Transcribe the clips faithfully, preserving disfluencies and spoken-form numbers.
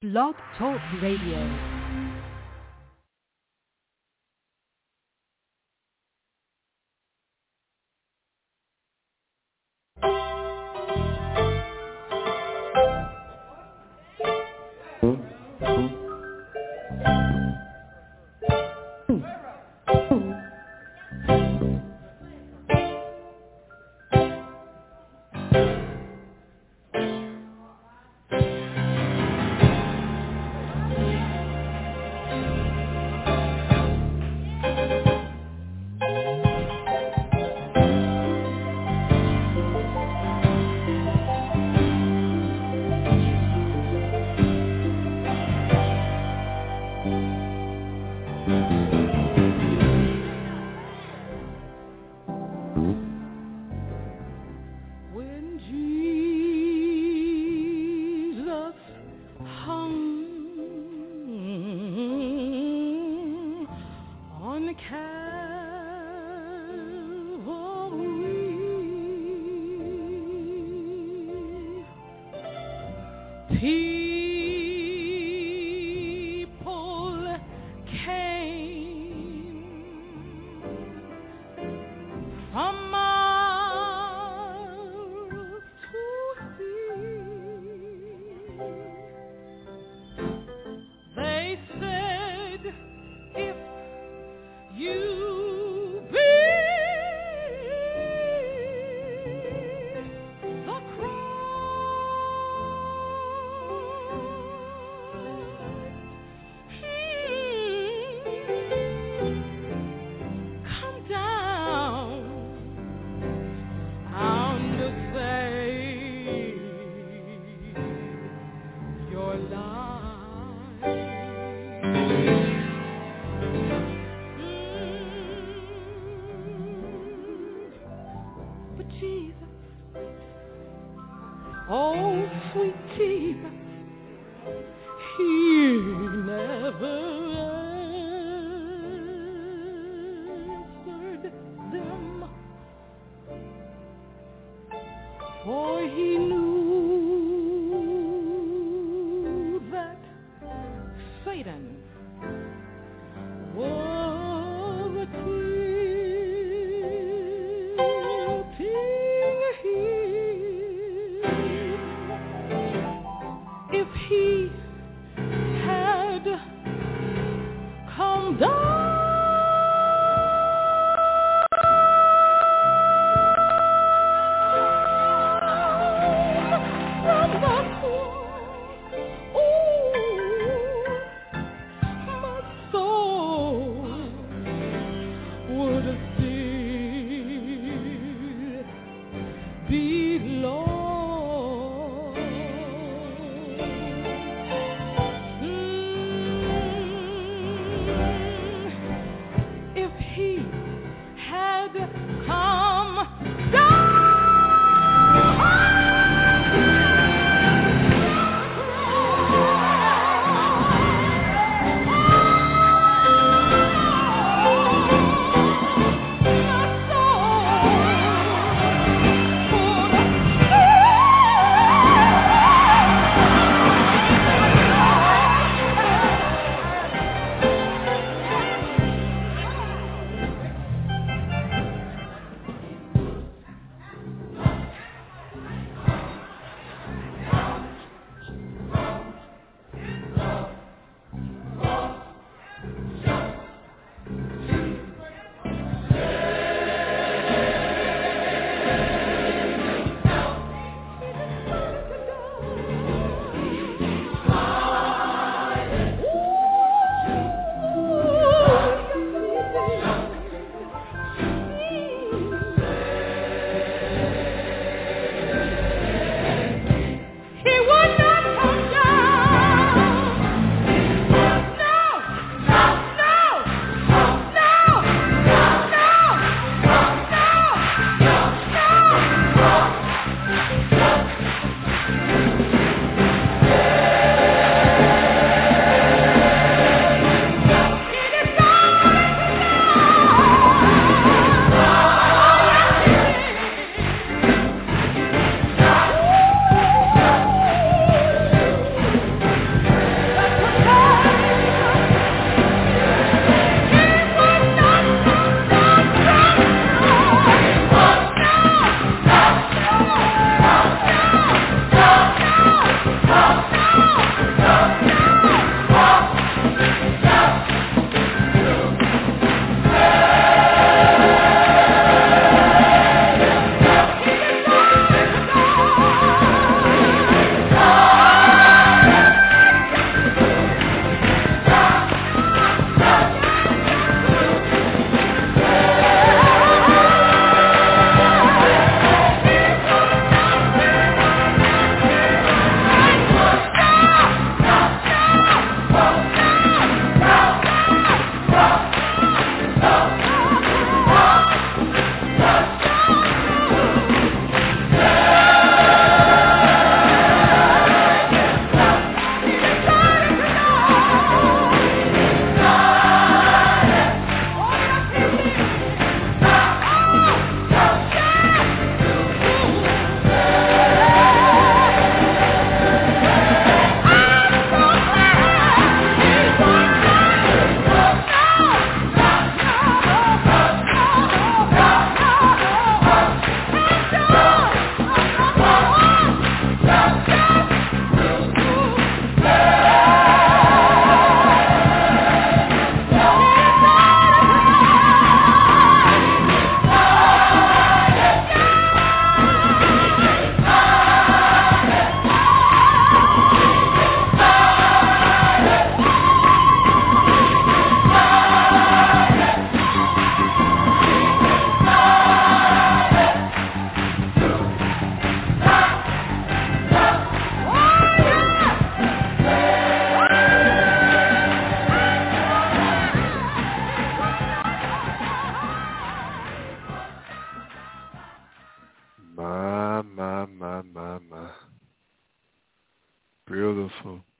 Blog Talk Radio.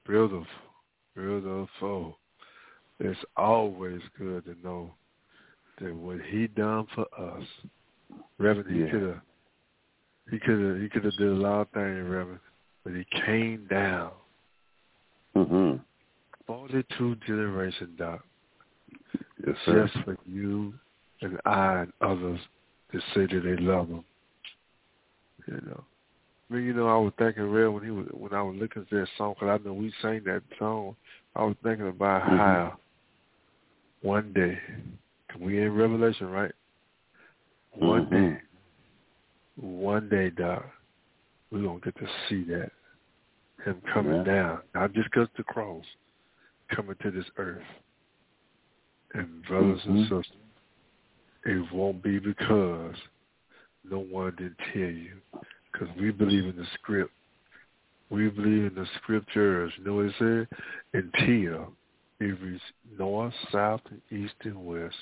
beautiful, beautiful. It's always good to know that what he done for us, Reverend, he Yeah. could have, he could have, he could have did a lot of things, Reverend, but he came down. Mm-hmm. forty-two generations, Doc. Yes, sir. Just for you and I and others to say that they love him. You know. I mean, you know, I was thinking, Red, when he was, when I was looking at that song, because I know we sang that song, I was thinking about mm-hmm. how one day, we in Revelation, right? One mm-hmm. day, one day, Doc, we're going to get to see that, him coming yeah. down, not just because the cross, coming to this earth. And brothers mm-hmm. and sisters, it won't be because no one didn't tell you, because we believe in the script. We believe in the scriptures. You know what it said? Until it reaches north, south, and east, and west,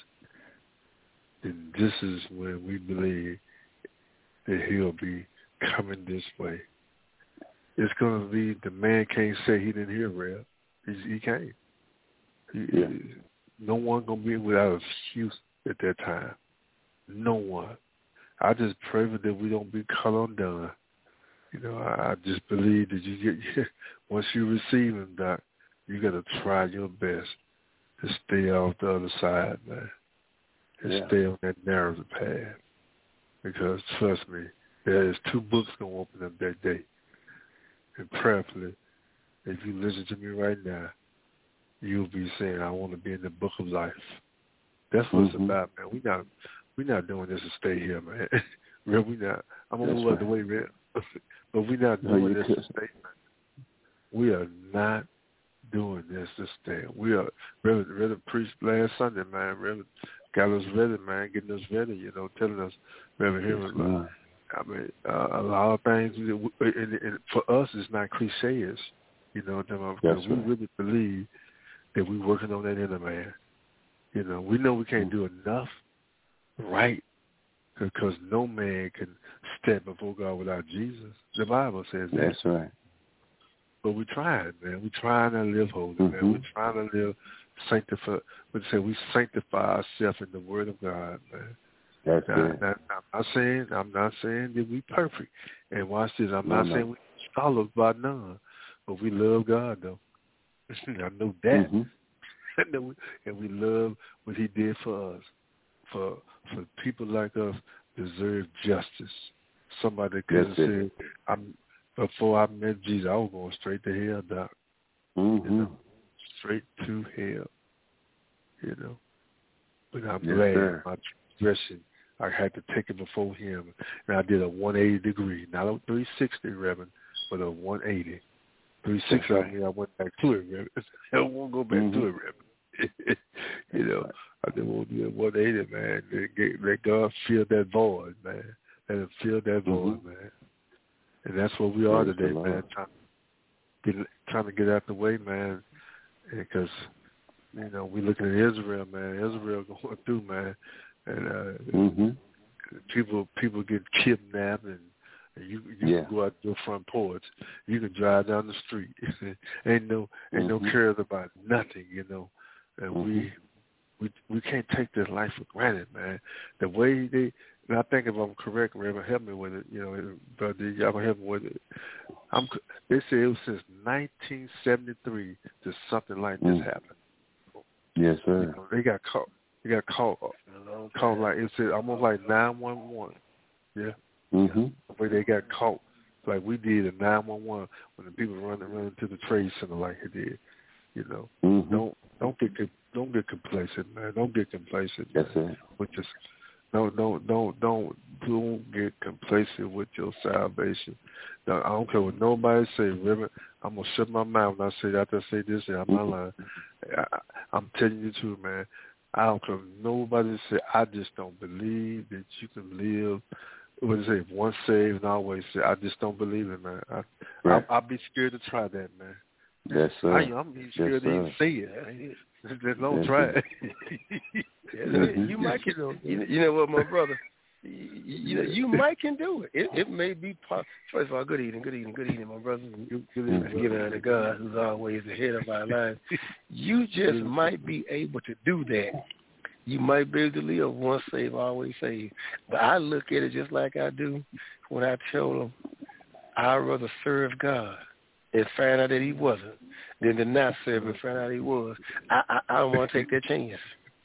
then this is when we believe that he'll be coming this way. It's going to be, the man can't say he didn't hear Rev. He, he can't. He, yeah. No one going to be without excuse at that time. No one. I just pray that we don't be cut undone. You know, I, I just believe that you get, once you receive him, Doc, you got to try your best to stay off the other side, man. And yeah. stay on that narrow path. Because, trust me, there is two books going to open up that day. And prayerfully, if you listen to me right now, you'll be saying, I want to be in the book of life. That's what mm-hmm. it's about, man. We not we not doing this to stay here, man. Real, we not. I'm gonna move right. out the way, Real. But we not no, doing this could. to stay, man. We are not doing this to stay. We are Reverend, Reverend preached last Sunday, man. Reverend got us ready, man, getting us ready, you know, telling us, Reverend Henry, Yes, I mean, uh, a lot of things, and, and for us, it's not cliches, you know, because That's we right. really believe that we're working on that inner man. You know, we know we can't do enough right because no man can stand before God without Jesus. The Bible says that. That's right. But we're trying, man. We're trying to live holy, mm-hmm. man. We're trying to live sanctified. We say we sanctify ourselves in the Word of God, man. That's now, it. now, I'm not saying I'm not saying that we perfect. And watch this. I'm no, not no. saying we scholars by none, but we love God though. I know that. Mm-hmm. And we love what he did for us. For for people like us deserve justice. Somebody could have said, I'm, before I met Jesus, I was going straight to hell, Doc. Mm-hmm. You know, straight to hell. You know. But I'm yes, glad sir. my transgression, I had to take it before him. And I did a one eighty degree, not a three sixty, Reverend, but a one eighty. three sixty, right. I mean, I went back to it, Reverend. I won't go back mm-hmm. to it, Reverend. You know, I just want to do a one eighty, man. Let God fill that void, man. Let him fill that void, mm-hmm. man. And that's what we are Praise today, man. Trying to, get, trying to get out the way, man. Because, you know, we looking at Israel, man. Israel going through, man. And uh, mm-hmm. people people get kidnapped and And you you yeah. can go out your front porch. You can drive down the street. ain't no ain't mm-hmm. no cares about nothing, you know. And mm-hmm. we we we can't take this life for granted, man. The way they and I think if I'm correct, Reverend, help me with it, you know, brother, y'all gonna help me with it. I'm they say it was since nineteen seventy-three that something like this mm. happened. Yes, sir. You know, they got caught. They got caught. Caught like it's almost like nine one one. Yeah. Mm-hmm. The way they got caught, like we did in nine one one when the people running running to the trade center like they did. You know, mm-hmm. don't don't get don't get complacent, man. Don't get complacent. That's man. it. With just don't don't don't don't don't get complacent with your salvation. Now, I don't care what nobody say, Reverend. I'm gonna shut my mouth when I say that. I say this, and I'm not lying. I, I'm telling you the truth, man. I don't care what nobody say. I just don't believe that you can live. What is it? Once saved and always saved. I just don't believe it, man. I, right. I, I'll be scared to try that, man. Yes, sir. I, I'm be scared yes, to even say it. Just don't yes, try it. mm-hmm. You might get, you, you know what, my brother? you, you know, you might can do it. It, it may be possible. First of all, good evening, good evening, good evening, my brothers. Good evening, giving unto God, who's always ahead of our lives. You just might be able to do that. You might be able to live once saved, always saved. But I look at it just like I do when I tell them I'd rather serve God and find out that he wasn't than to not serve and find out he was. I, I, I don't want to take that chance.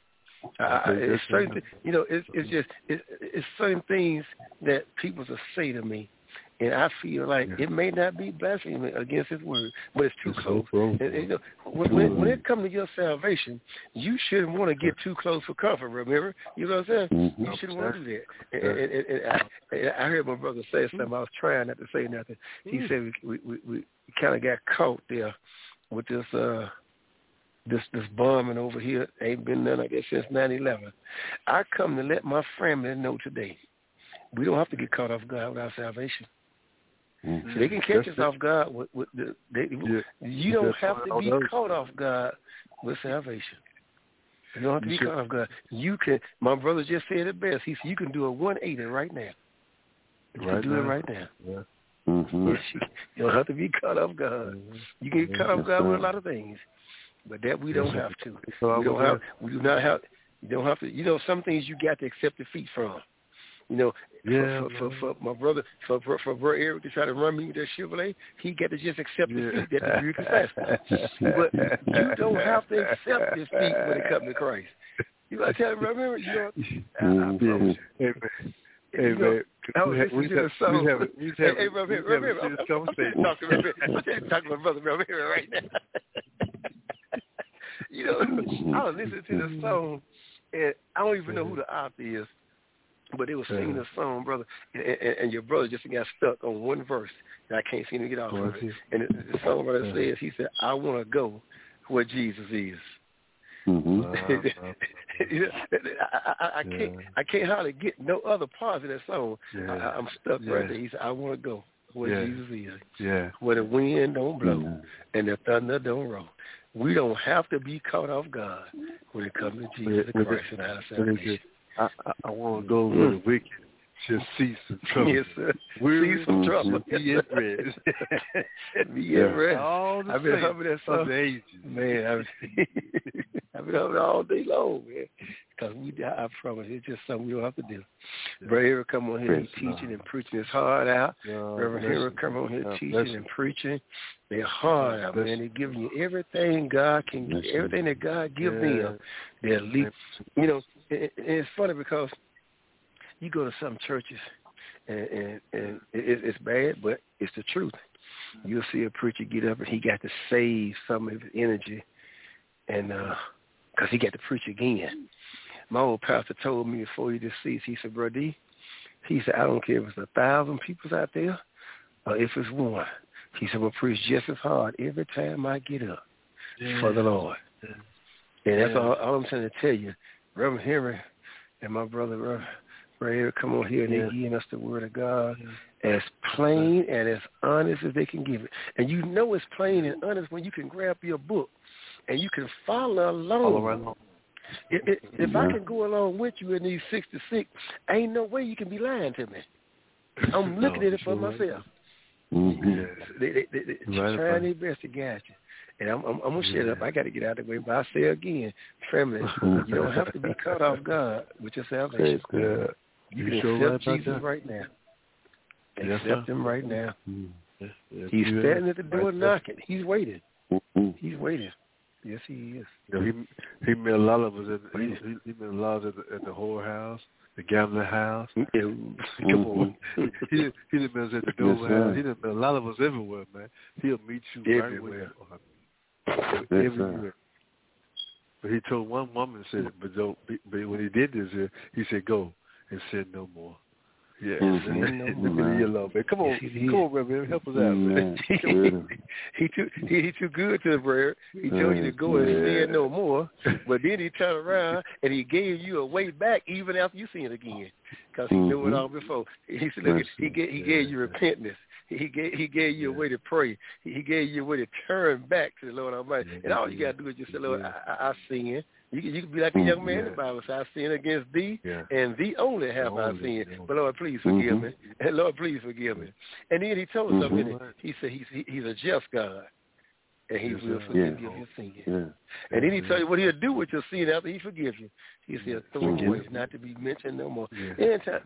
I, it's certain, you know, it's, it's just it's, it's certain things that people will say to me, and I feel like yeah. it may not be blasphemy against his word, but it's too it's close. So and, and, you know, when, when, when it comes to your salvation, you shouldn't want to get too close for comfort. Remember, you know what I'm saying? Mm-hmm. You shouldn't want to do that. And, and, and, and, I, and I heard my brother say something. I was trying not to say nothing. He said we we, we kind of got caught there with this. Uh, This this bombing over here ain't been done, I guess, since nine eleven. I come to let my family know today, we don't have to get caught off guard with our salvation. Mm-hmm. So they can catch That's us it. off guard with, with the. They, yeah. You don't That's have to be caught off guard with salvation. You don't have to you be should. caught off guard. You can. My brother just said it best. He said you can do a one eighty right now. You right can do now. it right now. Yeah. Mm-hmm. Yes, you, you don't have to be caught off guard. Mm-hmm. You can get caught off guard with a lot of things. But that we don't have to. We don't have. We do not have. You don't have to. You know, some things you got to accept defeat from. You know, yeah, for, for, for, for my brother, for for, for Bro Eric to try to run me with that Chevrolet, he got to just accept yeah. defeat. That's the beautiful faster. But you don't have to accept defeat when it comes to Christ. You got to tell him, remember, you know, mm-hmm. I, I Hey, you know, man, we have, we have, we have, hey, hey, bro, here, bro, here, I'm, I'm, I'm talking to my brother, bro, here right now. You know, I was listening to the song, and I don't even know who the author is, but they were singing the song, brother, and, and, and your brother just got stuck on one verse, and I can't seem to get off of it. And the, the songwriter says, he said, I want to go where Jesus is. Mm-hmm. uh, you know, I, I, I can't. Yeah. I can't hardly get no other parts of that song. Yeah. I, I'm stuck yeah. right there. He said, "I want to go where yeah. Jesus is, yeah. where the wind don't blow mm-hmm. and the thunder don't roll." We don't have to be caught off guard when it comes to Jesus yeah. Christ and our salvation. I, I, I want to go where mm. the wicked should see some trouble. Yes, sir. We're see some trouble. Be at rest. Be at rest. All the I've been humming that song. The ages. Man, I've, I've been humming all day long, man. Because we, I promise, it's just something we don't have to do. Yeah. Brother Eric come on here, he's teaching and preaching his heart out. Yeah, Reverend Eric come on here, yeah, teaching and preaching their heart out, man. They're giving you everything God can give, everything that God gives yeah. them. They're leap. You know, it, it's funny because you go to some churches, and, and, and it, it's bad, but it's the truth. You'll see a preacher get up, and he got to save some of his energy, and because uh, he got to preach again. My old pastor told me before he deceased, he said, Bro D, he said, I don't care if it's a thousand people out there or if it's one. He said, we'll preach just as hard every time I get up yeah. for the Lord. Yeah. And that's yeah. all, all I'm trying to tell you. Reverend Henry and my brother, Reverend Right here, come on here, and yeah. they're giving us the word of God yeah. as plain and as honest as they can give it. And you know it's plain and honest when you can grab your book and you can follow along. Follow right along. If, if, if yeah. I can go along with you in these sixty-six, ain't no way you can be lying to me. I'm looking no, at it for sure myself. Mm-hmm. Yeah. They, they, they, they're right trying their best to guide you. And I'm, I'm, I'm going to shut yeah. up. I got to get out of the way. But I say again, family, you don't have to be caught off guard with your salvation. Yeah. You, you can sure accept right Jesus right now. Accept yes, him right now. Mm-hmm. Yes, yes, He's yes. standing at the door right knocking. He's waiting. Mm-hmm. He's waiting. Yes, he is. You know, he he met a lot of us. At, he, he, he met a lot at the, at the whorehouse, the gambling house. Yeah. Come on. he he done met us at the dope yes, house. He done met a lot of us everywhere, man. He'll meet you everywhere. Right where you are. Everywhere. But he told one woman, said, but don't. But when he did this, he said, "Go and sin no more." Yeah, mm-hmm. no more. Love, man. Come on, yes, come on, brother, help us out, man. he too he, he too good to the prayer. He told you to go and sin no more, but then he turned around and he gave you a way back even after you sin again, because he mm-hmm. knew it all before. He said, look, he gave, he gave you repentance. He gave he gave you a way to pray. He gave you a way to turn back to the Lord Almighty. And all you got to do is just say, Lord, I, I, I sin. You can, you can be like a young man in the Bible. Say, I sin against thee, yeah. and thee only have I sinned. But Lord, please forgive mm-hmm. me. And Lord, please forgive me. And then he told us mm-hmm. something. He said he's he, he's a just God. And he yes, will forgive yeah. you of your sin. Yeah. And then he tell you what he'll do with your sin after he forgives you. He said, throw mm-hmm. away, not to be mentioned no more. Yeah. Anytime,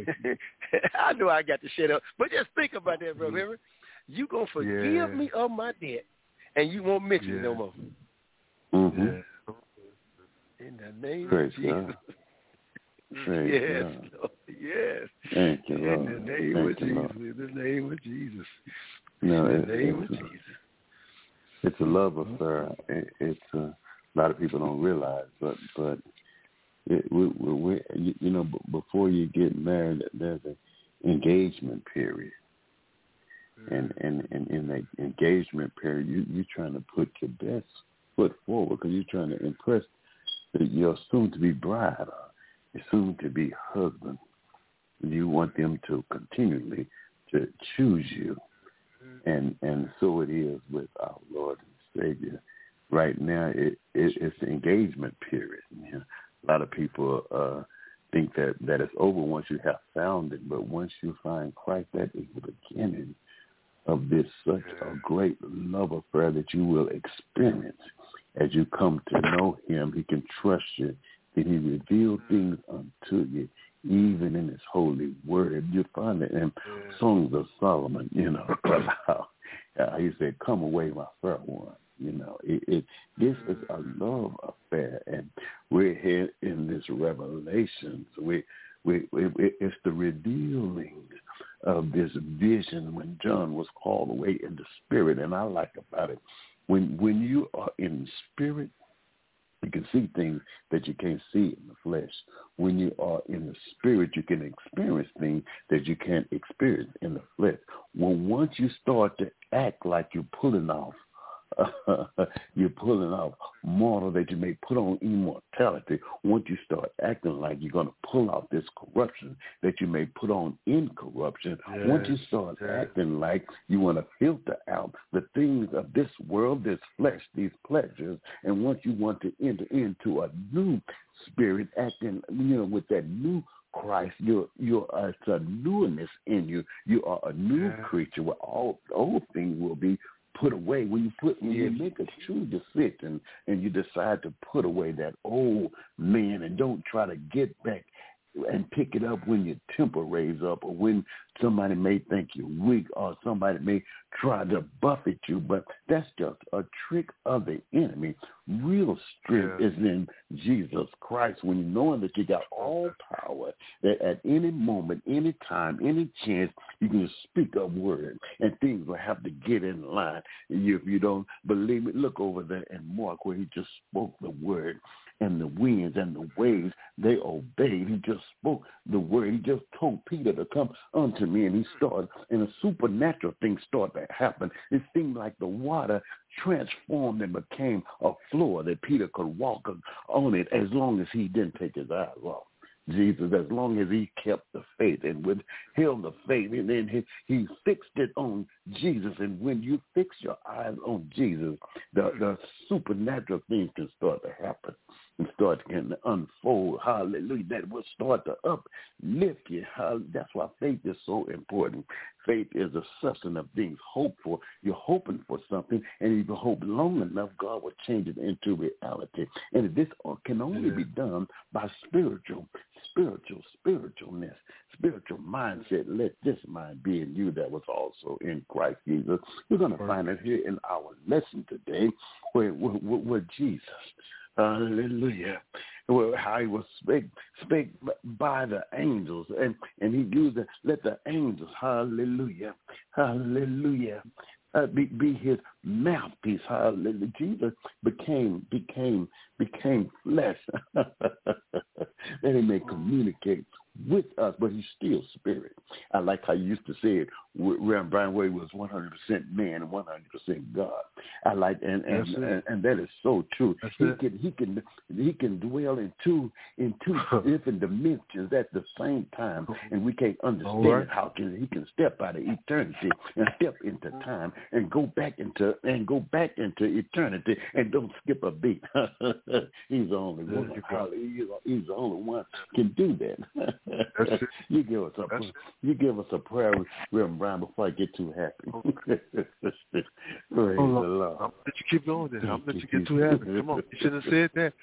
I know I got to shut up, but just think about that, brother. Mm-hmm. You going to forgive yeah. me of my debt, and you won't mention yeah. it no more. Mm-hmm. Yeah. In the name Praise of Jesus. Praise yes, God. Lord. Yes. Thank you, Lord. In the name Thank of Jesus. Lord. In the name of Jesus. No, in it, the name of a, Jesus. It's a love affair. It, it's uh, a lot of people don't realize, but but it, we, we, we, you, you know, b- before you get married, there's an engagement period, and and, and in that engagement period, you you're trying to put your best foot forward because you're trying to impress your soon-to-be bride, or your soon-to-be husband. You want them to continually to choose you. And and so it is with our Lord and Savior. Right now, it, it it's the engagement period. You know, a lot of people uh, think that, that it's over once you have found it, but once you find Christ, that is the beginning of this such a great love affair that you will experience as you come to know Him. He can trust you, and He reveals things unto you. Even in His holy word, you find it in yeah. Songs of Solomon. You know, how uh, he said, "Come away, my fair one." You know, it, it this is a love affair, and we're here in this revelation. So we, we, we, it's the revealing of this vision when John was called away in the spirit. And I like about it when when you are in the spirit, you can see things that you can't see in the flesh. When you are in the spirit, you can experience things that you can't experience in the flesh. Well, once you start to act like you're pulling off, uh, you're pulling off mortal that you may put on immortality. Once you start acting like you're going to pull off this corruption that you may put on incorruption, yes, once you start yes. acting like you want to filter out the things of this world, this flesh, these pleasures, and once you want to enter into a new spirit, acting, you know, with that new Christ, you're you're uh, it's a newness in you. You are a new yeah. creature where all the old things will be put away. When you put when you make a true decision and you decide to put away that old man and don't try to get back and pick it up when your temper raise up or when somebody may think you're weak or somebody may try to buffet you, but that's just a trick of the enemy. Real strength yeah. is in Jesus Christ when you knowing that you got all power, that at any moment, any time, any chance, you can just speak a word and things will have to get in line. If you don't believe it, look over there in Mark where he just spoke the word. And the winds and the waves, they obeyed. He just spoke the word. He just told Peter to come unto me, and he started, and a supernatural thing started to happen. It seemed like the water transformed and became a floor that Peter could walk on it as long as he didn't take his eyes off Jesus, as long as he kept the faith and withheld the faith, and then he, he fixed it on Jesus. And when you fix your eyes on Jesus, the, the supernatural things can start to happen and start to unfold. Hallelujah. That will start to uplift you. That's why faith is so important. Faith is a substance of things hoped for. You're hoping for something, and if you hope long enough, God will change it into reality. And this can only yeah. be done by spiritual, spiritual, spiritualness, spiritual mindset. Let this mind be in you that was also in Christ Jesus. We're going to find it here in our lesson today where, where, where Jesus, hallelujah, where how he was spake, spake by the angels, and, and he used it, let the angels, hallelujah, hallelujah, uh, be, be his mouthpiece, hallelujah. Jesus became, became, became flesh that he may communicate with us, but he's still spirit. I like how you used to say it, Reverend Brian Wade was one hundred percent man and one hundred percent God. I like, and and, and, and that is so true. That's he it. can he can he can dwell in two in two different dimensions at the same time, and we can't understand right. how can he can step out of eternity and step into time and go back into and go back into eternity and don't skip a beat. He's the only one. He's, he's the only one can do that. That's it. You give us a That's you give us a prayer, Reverend Brian, before I get too happy. Okay. Praise oh, the Lord. I'm let you keep going then. I'm let you get too happy. Come on, you shouldn't have said that.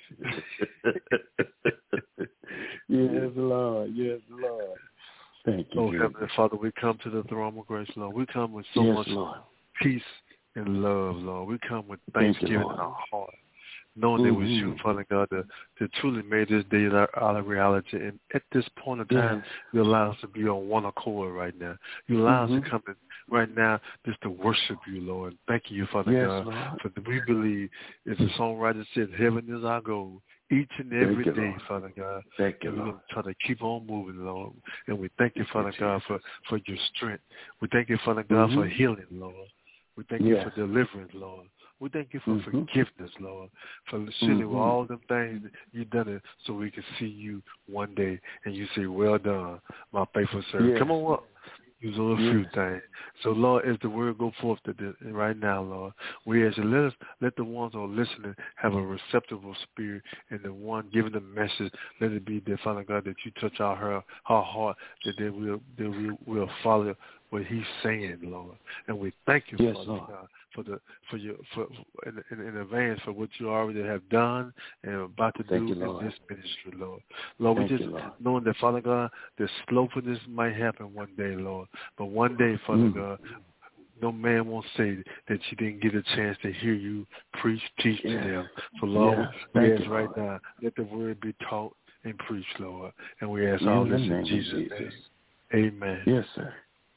Yes, Lord. Yes, Lord. Thank you. Oh, Jesus. Heavenly Father, we come to the throne of grace, Lord. We come with so yes, much Lord. peace and love, Lord. We come with Thank thanksgiving you, in our heart, knowing mm-hmm. it was you, Father God, that, that truly made this day our reality. And at this point in time, yes. you allow us to be on one accord right now. You allow mm-hmm. us to come in right now just to worship you, Lord. Thank you, Father yes, God, Lord. for we believe, as the songwriter said, heaven is our goal. Each and every you, day, Lord. Father God. Thank you, and we're Lord. going to try to keep on moving, Lord. And we thank you, Father thank God, you, for, for your strength. We thank you, Father God, mm-hmm. for healing, Lord. We thank yes. you for deliverance, Lord. We thank you for mm-hmm. forgiveness, Lord, for surely mm-hmm. with all them things that you've done it so we can see you one day and you say, well done, my faithful servant. Yes. Come on up. Use a yes. few things. So, Lord, as the word go forth to the, right now, Lord, we ask you, let us, let the ones who are listening have a receptible spirit, and the one giving the message, let it be that, Father God, that you touch our, her, our heart, that they will, that we will follow what he's saying, Lord. And we thank you, yes, Father Lord. God, for the for your for in, in, in advance for what you already have done and about to thank do you, in Lord. this ministry, Lord. Lord, thank we just you, Lord. knowing that, Father God, the slowness might happen one day, Lord. But one day, Father mm. God, no man won't say that you didn't get a chance to hear you preach, teach yes. to them. So, Lord, yes. we thank ask you, right Lord. now, let the word be taught and preached, Lord. And we ask in all the this name in Jesus' of Jesus. name. Amen. Yes, sir.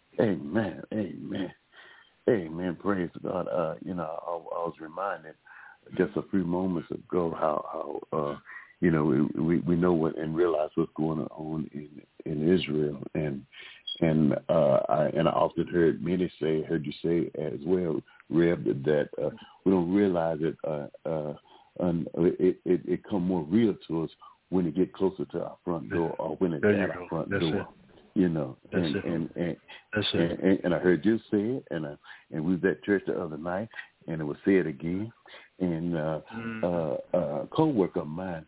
Amen. Amen. Amen. Praise God. Uh, you know, I, I was reminded just a few moments ago how, how uh, you know, we, we, we know what and realize what's going on in in Israel, and and uh, I and I often heard many say, heard you say as well, Reb, that uh, we don't realize it. Uh, uh, and it, it it come more real to us when it get closer to our front door or when it's there at you our go. front That's door. it. You know, That's and, it. and and That's and, it. and and I heard you say it, and I, and we was at church the other night, and it was said again, and uh, mm. uh, uh, a coworker of mine,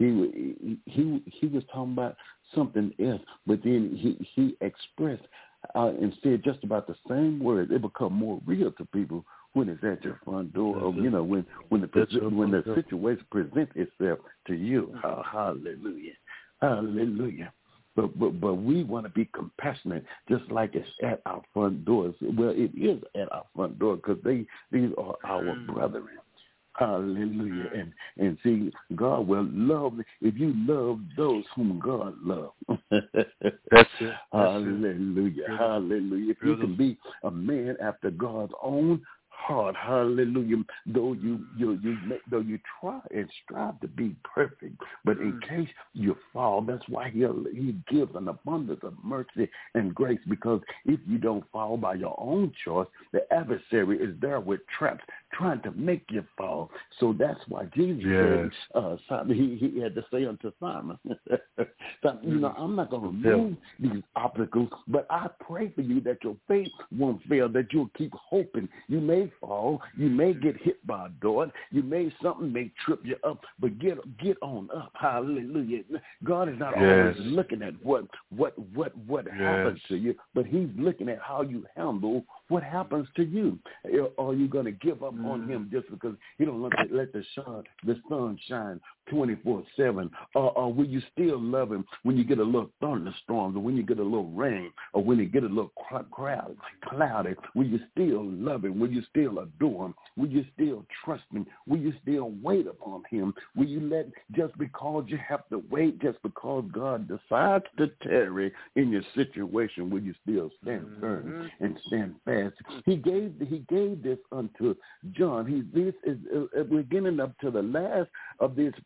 he he he was talking about something else, but then he he expressed uh, and said just about the same words. It become more real to people when it's at your front door, or you know, when when the when the situation presents itself to you. Oh, hallelujah, hallelujah. But but but we want to be compassionate, just like it's at our front doors. Well, it is at our front door because they these are our brethren. Hallelujah. And and see, God will love if you love those whom God loves. That's it. That's Hallelujah. It. Hallelujah. If you can be a man after God's own heart, hallelujah. Though you you you make, though you try and strive to be perfect, but in case you fall, that's why he he gives an abundance of mercy and grace. Because if you don't fall by your own choice, the adversary is there with traps trying to make you fall. So that's why Jesus yes. said, uh, Simon, he he had to say unto Simon, Simon, you know, I'm not going to remove yeah. these obstacles, but I pray for you that your faith won't fail, that you'll keep hoping. You may fall, you may get hit by a door, you may something may trip you up, but get get on up. Hallelujah. God is not yes. always looking at what what what what yes. happens to you, but he's looking at how you handle what happens to you. Are you going to give up mm. on him just because he don't let the, let the sun the sun shine twenty-four seven? Or, or will you still love him when you get a little thunderstorms, or when you get a little rain, or when you get a little crowd, cloudy? Will you still love him? Will you still adore him? Will you still trust him? Will you still wait upon him? Will you let, just because you have to wait, just because God decides to tarry in your situation, will you still stand firm mm-hmm. and stand fast? He gave he gave this unto John. He this is uh, we're getting up to the last of this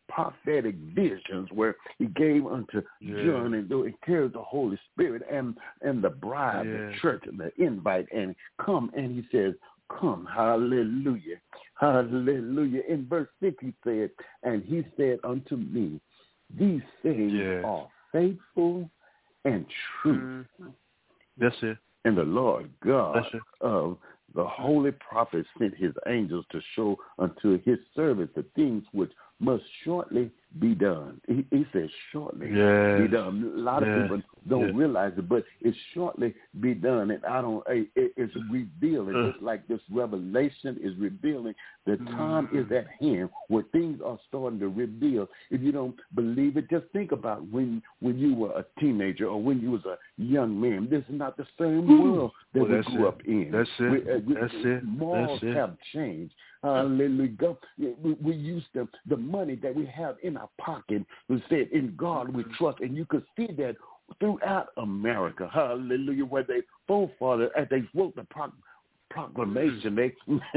prophetic visions where he gave unto yeah. John, and though it carries the Holy Spirit and, and the bride, yeah. the church, and the invite, and come, and he says, come, hallelujah, hallelujah. In verse six he said, and he said unto me, these things yeah. are faithful and true. Mm. That's it. And the Lord God of the holy prophet sent his angels to show unto his servants the things which must shortly be done. He, he says shortly yes. be done. A lot yes. of people don't yes. realize it, but it's shortly be done. And I don't, it, it's revealing, uh. just like this revelation is revealing. The time mm. is at hand where things are starting to reveal. If you don't believe it, just think about when when you were a teenager or when you was a young man. This is not the same Ooh. world that well, we grew it. up in. That's it. We, uh, we, that's it. Morals that's have changed. Hallelujah. We, we use the, the money that we have in our pocket. We said, in God we trust. And you could see that throughout America. Hallelujah. Where they forefathers, as they wrote the pro- proclamation, they,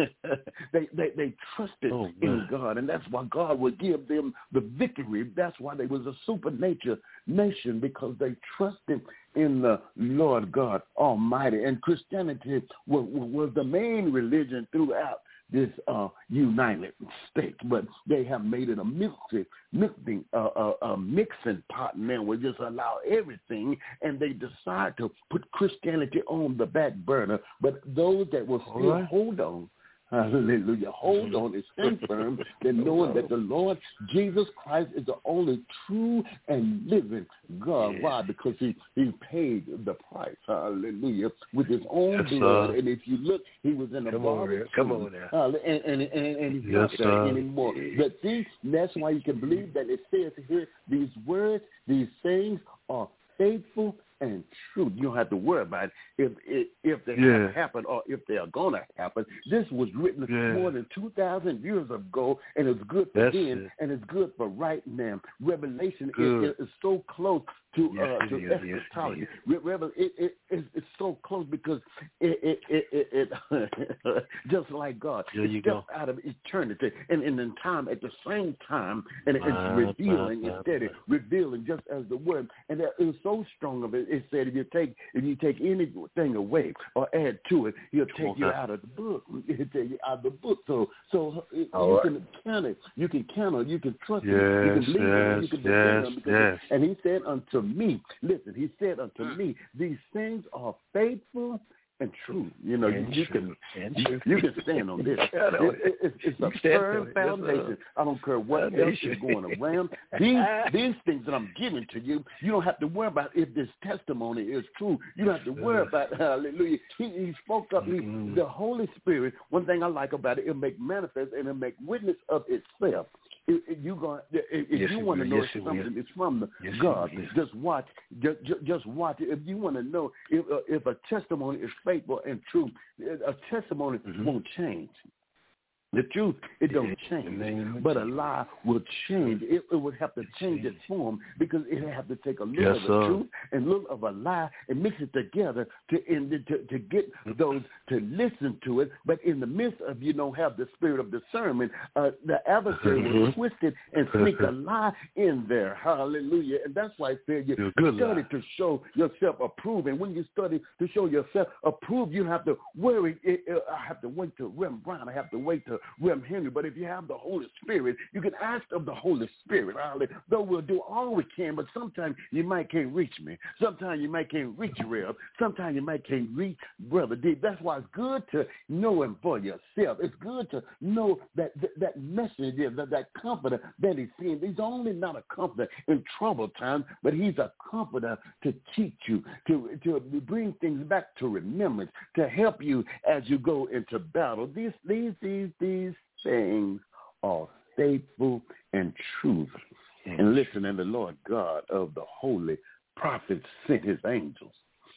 they they they trusted oh, in God. And that's why God would give them the victory. That's why they was a supernatural nation, because they trusted in the Lord God Almighty. And Christianity was, was the main religion throughout this uh, United States, but they have made it a mixing, mixing, uh, uh, a mixing pot now. We just allow everything, and they decide to put Christianity on the back burner. But those that will still right. hold on, hallelujah, hold on and stand firm, then knowing that the Lord Jesus Christ is the only true and living God. Yes. Why? Because he, he paid the price, hallelujah, with his own yes, blood. Sir. And if you look, he was in a barbecue. Come on there. Uh, and, and, and, and he's yes, not there anymore. But see, that's why you can believe that it says here, these words, these things are faithful and true. You don't have to worry about it if if, if they yeah. have happened or if they are going to happen. This was written yeah. more than two thousand years ago, and it's good for That's then, it. and it's good for right now. Revelation is, is, is so close to yes, uh, to yes, eschatology. Yes, Revel, it, it, it, it's so close because it it it, it, it just like God, there you it's go. just out of eternity and, and in time at the same time, and it's uh, revealing uh, instead of uh, revealing just as the word, and it was so strong of it. It said if you take if you take anything away or add to it, he'll take okay. you out of the book. He'll take you out of the book. So so it, you right. can count it. You can count it. You can trust yes, him. You can believe yes, him. You can yes, believe him. Because yes. And he said unto me, listen, he said unto mm. me, these things are faithful and true. You know, you, you can you, you can stand on this. It, it, it's, it's a firm foundation. Yes, I don't care what else is going around. These these things that I'm giving to you, you don't have to worry about if this testimony is true. You don't have to worry about, hallelujah. He, he spoke up. He, mm-hmm. The Holy Spirit, one thing I like about it, it'll make manifest and it'll make witness of itself. If, if you going, if, if yes, you want to know yes, if something is from the yes, God, just watch. Just, just watch it. If you want to know if uh, if a testimony is faithful and true, a testimony mm-hmm. won't change. The truth, it don't change, but a lie will change. It, it would have to change its form because it have to take a little yes, of the sir. truth and a little of a lie and mix it together to, in, to to get those to listen to it. But in the midst of you don't have the spirit of discernment, uh, the adversary will twist it and sneak a lie in there. Hallelujah! And that's why I said you study lie. to show yourself approved. And when you study to show yourself approved, you have to worry. It, it, I have to wait to Rem Brown. I have to wait to Rem Henry. But if you have the Holy Spirit, you can ask of the Holy Spirit. Though we'll do all we can, but sometimes you might can't reach me. Sometimes you might can't reach Rev. Sometimes you might can't reach Brother D. That's why it's good to know him for yourself. It's good to know that that, that message is, that, that comforter that he's seeing. He's only not a comforter in trouble times, but he's a comforter to teach you, to, to bring things back to remembrance, to help you as you go into battle. These, these, these, these These things are faithful and true. And listen, and the Lord God of the holy prophets sent his angels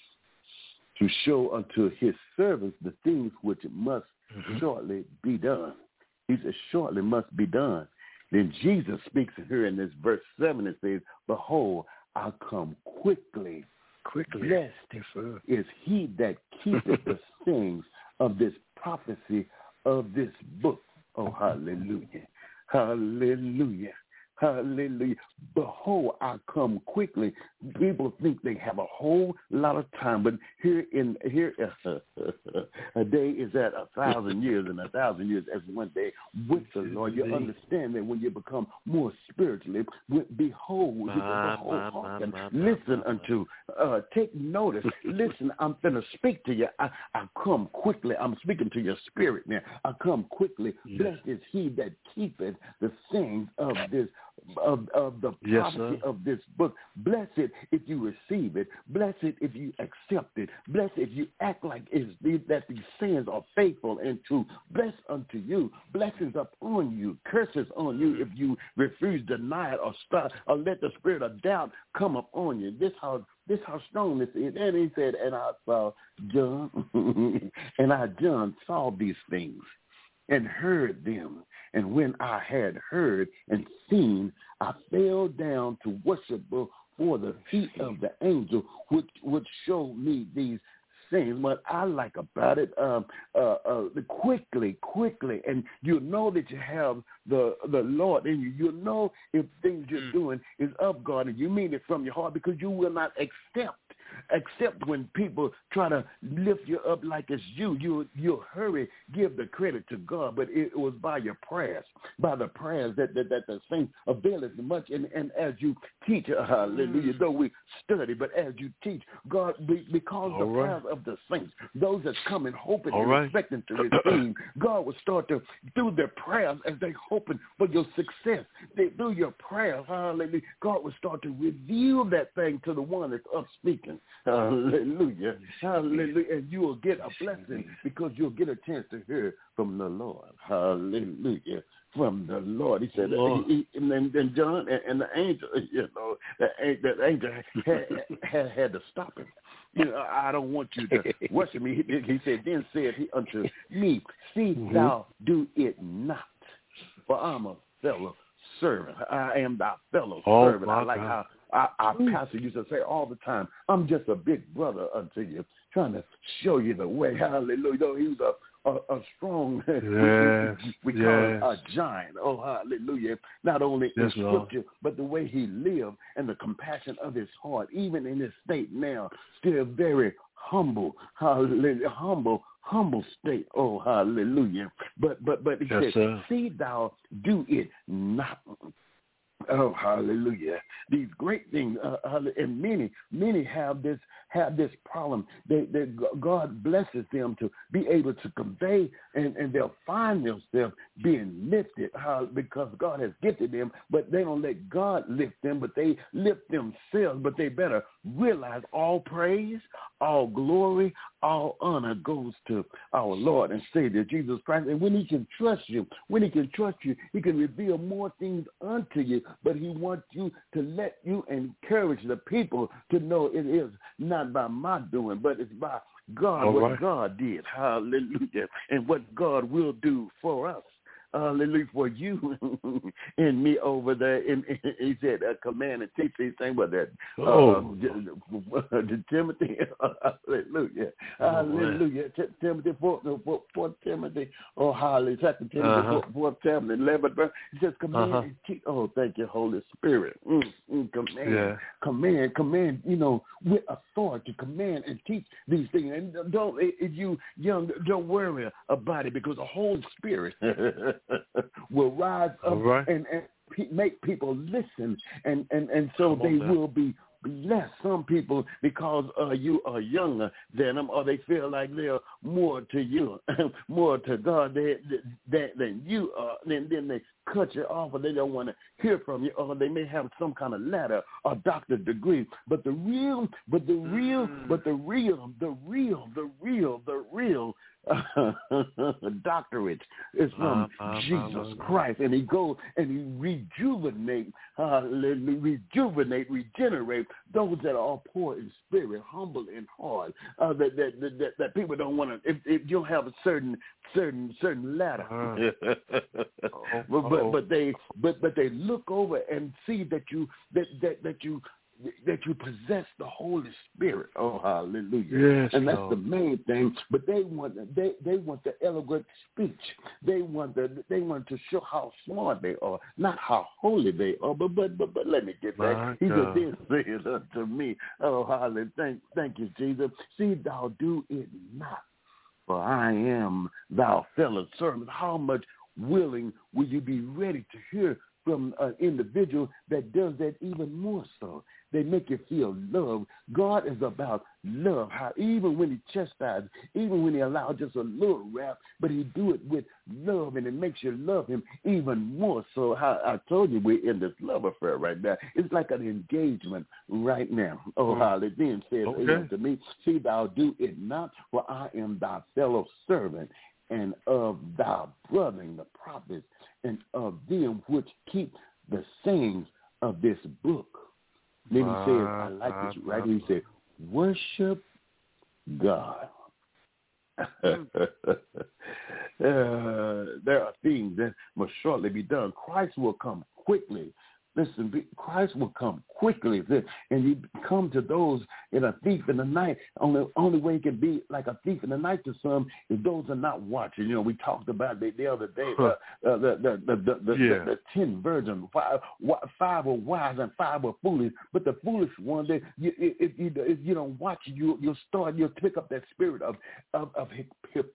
to show unto his servants the things which must mm-hmm. shortly be done. He said, shortly must be done. Then Jesus speaks here in this verse seven. It says, behold, I come quickly. Quickly. Blessed is he that keepeth the things of this prophecy of this book. Oh, hallelujah. Hallelujah. Hallelujah. Behold, I come quickly. People think they have a whole lot of time, but here in here uh, a day is at a thousand years, and a thousand years as one day with the Lord. You understand that when you become more spiritually, behold, you my, behold, my, and my, my, listen my, unto, uh, take notice. Listen, I'm finna speak to you. I, I come quickly. I'm speaking to your spirit now. I come quickly. Yes. Blessed is he that keepeth the sayings of this Of, of the yes, prophecy sir. of this book. Blessed if you receive it. Blessed if you accept it. Blessed if you act like it's these, that these sayings are faithful and true. Blessed unto you. Blessings upon you. Curses on you if you refuse, deny it, or start, or let the spirit of doubt come upon you. This how this how strong this is. And he said, and I saw John, and I John saw these things and heard them. And when I had heard and seen, I fell down to worship before the feet of the angel, which would show me these things. What I like about it, um, uh, uh, quickly, quickly, and you know that you have the the Lord in you. You know if things you're doing is of God, and you mean it from your heart, because you will not accept. Except when people try to lift you up like it's you, you you'll hurry, give the credit to God. But it was by your prayers, by the prayers that that, that the saints avail as much. And, and as you teach, uh, hallelujah, though we study, but as you teach, God, because All the right. prayers of the saints, those that come and hoping All and right. expecting to receive, God will start to, through their prayers, as they hoping for your success, they, through your prayers, hallelujah, God will start to reveal that thing to the one that's up speaking. Hallelujah. Hallelujah. And you will get a blessing because you'll get a chance to hear from the Lord. Hallelujah. From the Lord. He said, Lord. He, he, and then, then John and, and the angel, you know, the, the angel had, had, had to stop him. You know, I don't want you to worship me. He, he said, then said he unto me, see Mm-hmm. thou do it not, for I'm a fellow servant. I am thy fellow Oh, servant. I like God. how our, our pastor used to say all the time, I'm just a big brother unto you, trying to show you the way. Hallelujah. Though he was a, a, a strong, Yes. we call yes. him a giant. Oh, hallelujah. Not only Yes, in Lord. scripture, but the way he lived and the compassion of his heart, even in his state now, still very humble. Hallelujah. Humble. Humble state, oh hallelujah! But but but he Yes, said, sir. "See thou do it not." Oh hallelujah! These great things, uh, and many many have this have this problem. They, they God blesses them to be able to convey, and, and they'll find themselves being lifted uh, because God has gifted them. But they don't let God lift them, but they lift themselves. But they better realize all praise, all glory, all honor goes to our Lord and Savior Jesus Christ. And when he can trust you, when he can trust you, he can reveal more things unto you. But he wants you to let you encourage the people to know it is not by my doing, but it's by God, All what right. God did. Hallelujah. And what God will do for us. Hallelujah, for you and me over there. And, and he said, uh, command and teach these things, but that Oh. uh, to Timothy. Hallelujah. Oh, hallelujah. T- Timothy, for, for, for Timothy. Oh, hallelujah. Second Timothy, Uh-huh. for, for Timothy, eleven verse. He says, command Uh-huh. and teach. Oh, thank you, Holy Spirit. Mm, mm, command, Yeah. command, command, you know, with authority, command and teach these things. And don't, if you young, don't worry about it, because the Holy Spirit will rise up All right. and, and pe- make people listen, and, and, and so Come they on now. will be blessed. Some people, because uh, you are younger than them, or they feel like they're more to you, more to God than, than, than you are, then, then they cut you off, or they don't want to hear from you, or they may have some kind of ladder or doctorate degree. But the real, but the real, Mm. but the real, the real, the real, the real doctorate is from Uh, uh, Jesus uh, uh, Christ, and he goes and he rejuvenate, uh, rejuvenate, regenerate those that are poor in spirit, humble in heart. Uh, that, that, that that that people don't want to. If, if you don't have a certain certain certain ladder, uh, but, but but they but but they look over and see that you that that that you that you possess the Holy Spirit. Oh, hallelujah. Yes, and that's Lord. the main thing. But they want they, they want the eloquent speech. They want the, they want to show how smart they are, not how holy they are. But but but, but let me get back. My He God. just did say it unto me. Oh, hallelujah. Thank, thank you, Jesus. See, thou do it not, for I am thy fellow servant. How much willing will you be ready to hear from an individual that does that even more so? They make you feel love. God is about love. How even when he chastises, even when he allows just a little wrath, but he do it with love, and it makes you love him even more. So how I told you we're in this love affair right now. It's like an engagement right now. Oh, mm. how it then says Okay. to me, see thou do it not, for I am thy fellow servant, and of thy brethren, the prophets, and of them which keep the sayings of this book. Then he says, I like this, right? He said, worship God. uh, there are things that must shortly be done. Christ will come quickly. Listen, Christ will come quickly, and you come to those in a thief in the night. Only only way it can be like a thief in the night to some is those are not watching. You know, we talked about the, the other day, uh, uh, the, the, the, the, the, yeah. the, the ten virgins, five, five were wise and five were foolish. But the foolish one, they, you, if you if you don't watch, you you'll start you'll pick up that spirit of of, of hip, hip,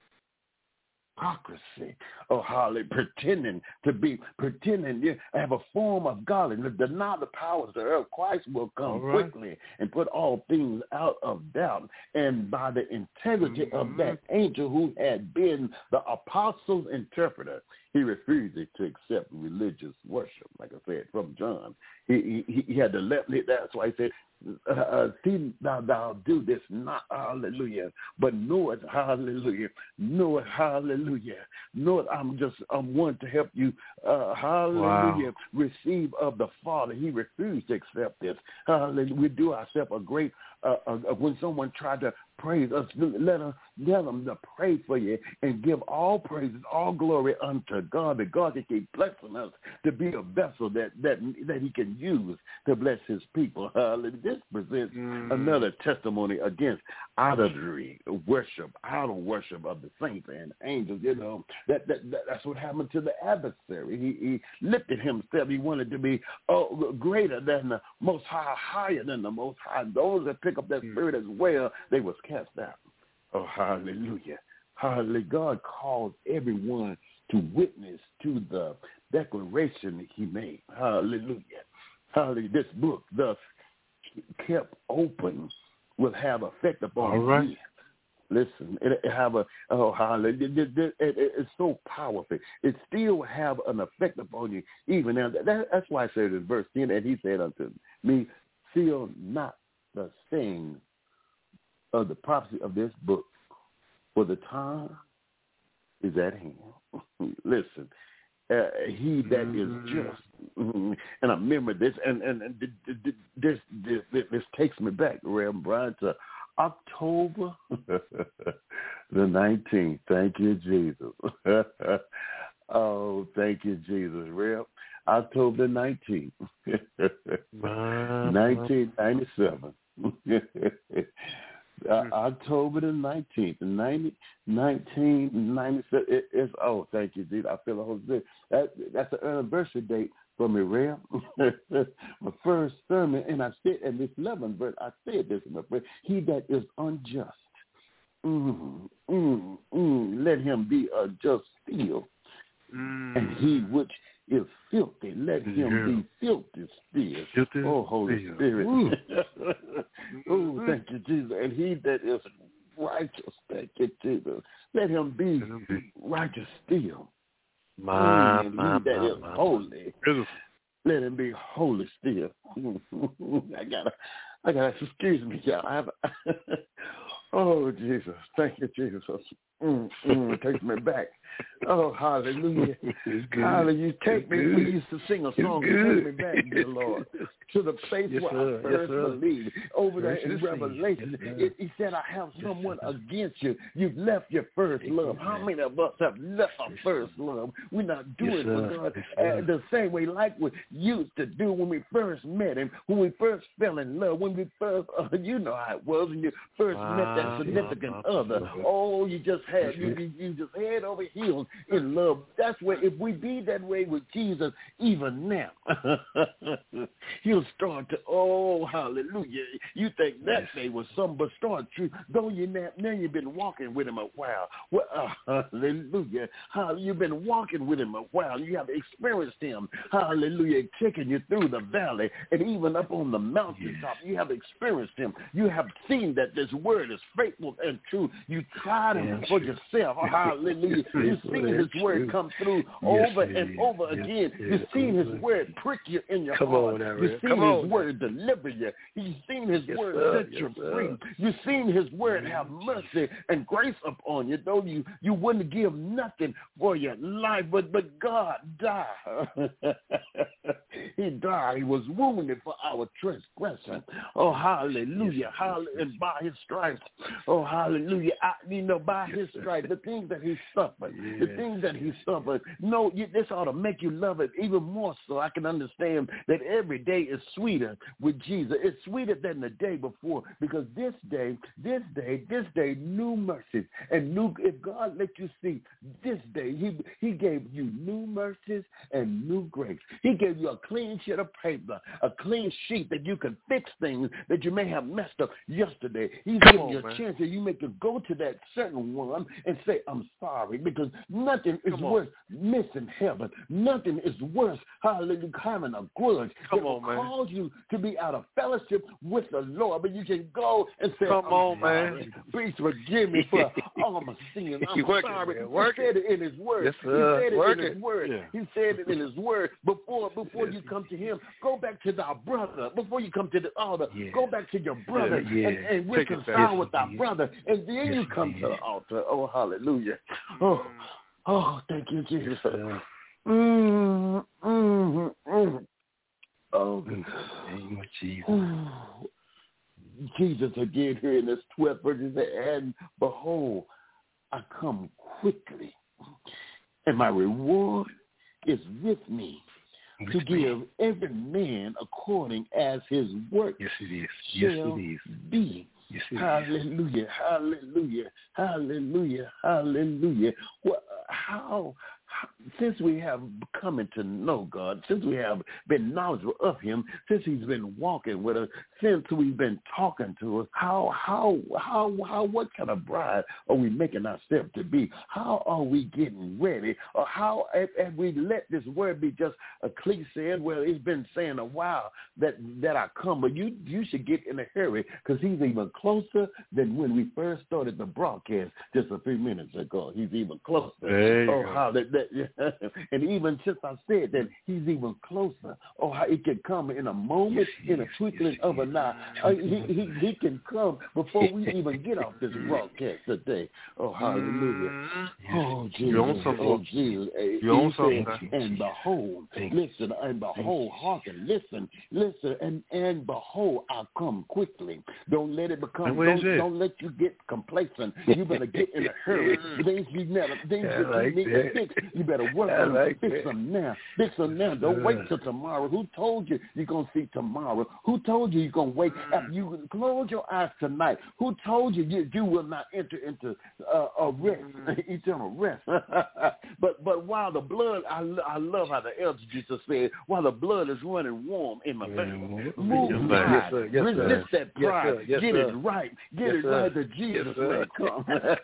hypocrisy, or hardly pretending to be, pretending to have a form of godliness, deny the powers of the earth. Christ will come right. quickly and put all things out of doubt. And by the integrity mm-hmm. of that angel who had been the apostle's interpreter, he refused to accept religious worship, like I said, from John. He he, he had to let, that's why he said, Uh, see thou, thou do this not, hallelujah, but know it, hallelujah, know it, hallelujah, know it, I'm just, I'm one to help you, uh, hallelujah, wow. receive of the Father. He refused to accept this, hallelujah. We do ourselves a great, uh, uh, when someone tried to praise us, let us, let them to pray for you and give all praises, all glory unto God, that God can keep blessing us to be a vessel that, that, that he can use to bless his people. Hallelujah. This presents mm. another testimony against idolatry, worship, idol worship of the saints and angels. You know, that, that, that that's what happened to the adversary. He, he lifted himself. He wanted to be oh, greater than the Most High, higher than the Most High. Those that pick up that spirit as well, they was cast out. Oh, hallelujah. Hallelujah. God called everyone to witness to the declaration he made. Hallelujah. Hallelujah. This book, thus kept open, will have effect upon All right. you. Listen, it, it have a, oh, hallelujah. It, it, it, it's so powerful. It still have an effect upon you even now. That, that's why I said in verse ten, and he said unto me, seal not the things of the prophecy of this book, for the time is at hand. Listen, uh, he that mm-hmm. is just, mm-hmm. and I remember this, and, and, and this, this, this, this takes me back, Reverend Brian, to October the nineteenth. Thank you, Jesus. Oh, thank you, Jesus. Rev, October the nineteenth, nineteen ninety-seven. Uh, October the nineteenth, nineteen ninety-seven. It, it's, oh, thank you, Jesus. I feel the Holy Spirit. That, that's the anniversary date for me, Ray. My first sermon, and I said, and this eleventh verse, I said this in my prayer, he that is unjust, mm, mm, mm, let him be unjust still. Mm. And he which is filthy, let him yeah. be filthy still. Filthy oh, Holy still. Spirit. Oh, thank you, Jesus. And he that is righteous, thank you, Jesus. Let him be, let him be. righteous still. My, and my, he that my, is my, holy, my. let him be holy still. I gotta, I gotta, excuse me, y'all. I have, oh, Jesus. Thank you, Jesus. Mm, mm, it takes me back. Oh, hallelujah. Hallelujah. You take me, we used to sing a song, take me back, dear Lord, to the place yes, where sir. I first yes, believed. Over there in Revelation, yes, it, he said, I have someone yes, against you. You've left your first love. How many of us have left our first love? We're not doing yes, for God yes, uh, the same way like we used to do when we first met him, when we first fell in love, when we first, uh, you know how it was, when you first uh, met that significant uh, uh, other. Oh, you just had, you, you, you just head over heels in love. That's where, if we be that way with Jesus, even now, he'll start to, oh, hallelujah. You think that day was some, but start to, though you now, now you've been walking with him a while. Well, uh, hallelujah. How you've been walking with him a while. You have experienced him, hallelujah, taking you through the valley and even up on the mountaintop. You have experienced him. You have seen that this word is faithful and true. You tried him for yourself. Hallelujah. You've seen his word come through over and over again. You've seen his word prick you in your heart. You've seen his word deliver you. You've seen his word set you free. You've seen his word have mercy and grace upon you, though you, you wouldn't give nothing for your life, but, but God died. He died. He was wounded for our transgression. Oh, hallelujah. Hallelujah. And by his stripes, oh, hallelujah. I, you know, by his stripes, the things that he suffered, the things that he suffered, no, you, this ought to make you love it even more so. I can understand that every day is sweeter with Jesus. It's sweeter than the day before, because this day, this day, this day, new mercies and new, if God let you see this day, he, he gave you new mercies and new grace. He gave you a clean sheet of paper, a clean sheet that you can fix things that you may have messed up yesterday. He's Come giving on, you a man. chance that you may can go to that certain one and say, I'm sorry, because nothing is Come worse on. missing heaven. Nothing is worse, hallelujah, having a grudge Come that on, will man. cause you to be out of fellowship with the Lord. But you can go and say, Come I'm on, sorry. man. Please forgive me for all my sins. I'm sorry. He said it in his word. Yes, he said it Work in it. his word. Yeah. He said it in his word. Before before yes. you come to him, go back to thy brother. Before you come to the altar, yeah. go back to your brother yeah, yeah. and, and reconcile with thy brother. And then yes, you come yes. to the altar. Oh, hallelujah. Oh, oh, thank you, Jesus. Yes, mm, mm, mm. Oh, name of Jesus. Jesus again here in this twelfth verse, he said, and behold, I come quickly, and my reward is with me with to me. give every man according as his work yes, it is. Yes, shall it is. be. Yes, it hallelujah, is. hallelujah, hallelujah, hallelujah. Well, how, how, since we have come to know God, since we have been knowledgeable of him, since he's been walking with us, since we've been talking to us, how, how, how, how, what kind of bride are we making ourselves to be? How are we getting ready? Or how have we let this word be just a cliche? Well, it's been saying a while that, that I come, but you, you should get in a hurry, because he's even closer than when we first started the broadcast just a few minutes ago. He's even closer. Oh, go. how that, that and even since I said that, he's even closer. Oh, how it can come in a moment, yes, in a twinkling yes, of an eye. Uh, he, he, he can come before we even get off this broadcast today. Oh, hallelujah. Oh, Jesus. Oh, Jesus. He said, and behold, listen, and behold, hearken, listen, listen, and, and behold, I come quickly. Don't let it become, don't, don't let you get complacent. You better get in a hurry. Things you never, things yeah, that like you need that. to fix, you better work on like them. Fix them now. Fix them now. Don't wait till tomorrow. Who told you you're going to see tomorrow? Who told you you're going to wait after you close your eyes tonight? Who told you you, you will not enter into uh, a rest, eternal rest? but but while the blood, I, I love how the elder Jesus said, while the blood is running warm in my veins, move pride. Yes, yes, resist that pride. Yes, yes, get sir. it right. Get yes, it sir. right that Jesus yes, may come.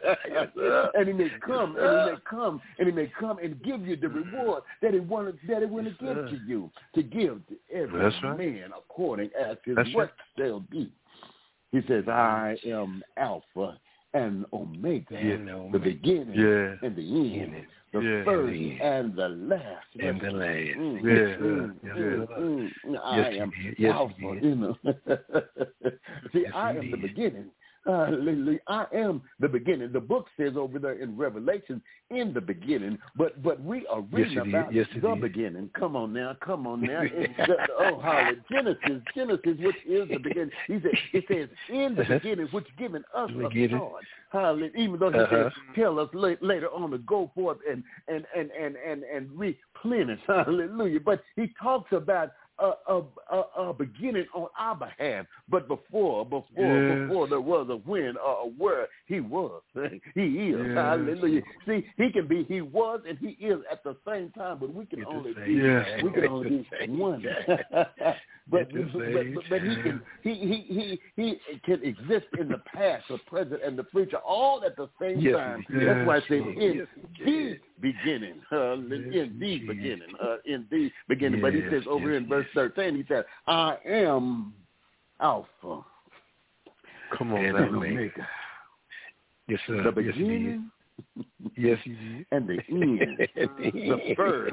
yes, and he may come, and he may come, and he may come and give you the reward that he wanted, that he wanted to give to you, to give to every That's man right. according as his That's work right. shall be. He says, I am Alpha and Omega, yeah, the beginning yeah. and the end, the yeah. first yeah. and the last. And the last. Mm. Yeah. Mm. Yeah. Mm. Mm. I yes, am yes, Alpha, you know. See, I am the beginning. Hallelujah. I am the beginning. The book says over there in Revelation, in the beginning, but but we are reading yes, about yes, the beginning. Come on now, come on now. the, oh, hallelujah. Genesis, Genesis, which is the beginning. He said, it says, in the beginning, which given us a start. Hallelujah. Even though he uh-huh. said, tell us la- later on to go forth and and and and and, and replenish. Hallelujah. But he talks about A, a, a, a beginning on our behalf, but before, before, yes. before there was a when or a where, he was. He is. Yes. Hallelujah. See, he can be, he was, and he is at the same time, but we can it's only be, yes. we can only be one. but, but, but, but he can, he, he, he, he can exist in the past, the present, and the future, all at the same yes. time. Yes. That's why I say in yes. the beginning, uh, yes. in the beginning, uh, in the beginning. Yes. But he says over yes. in verse thirteen, he said, I am Alpha. Come on, and Omega. Yes, sir. The beginning. Yes, he did. And the end. The first.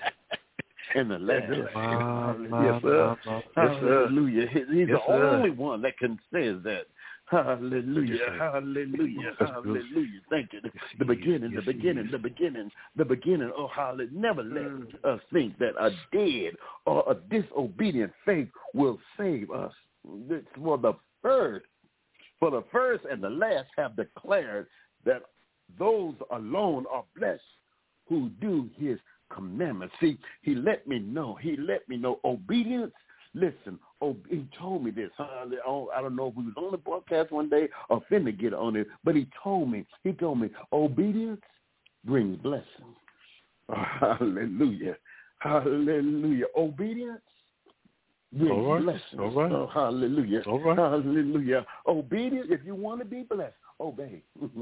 And the last. My, my, yes, sir. My, my. Hallelujah. He's yes, the sir. only one that can say that. Hallelujah, yes, hallelujah, hallelujah. Thank you. The, the beginning, the beginning, the beginning, the beginning. Oh, hallelujah. Never let us think that a dead or a disobedient faith will save us. For the first, for the first and the last have declared that those alone are blessed who do his commandments. See, he let me know. He let me know obedience. Listen, oh, he told me this. Huh? I don't know if we was on the broadcast one day or finna get on it, but he told me, he told me, obedience brings blessing. Oh, hallelujah. Hallelujah. Obedience brings All right. blessing. All right. Oh, hallelujah. All right. Hallelujah. Obedience, if you want to be blessed, obey.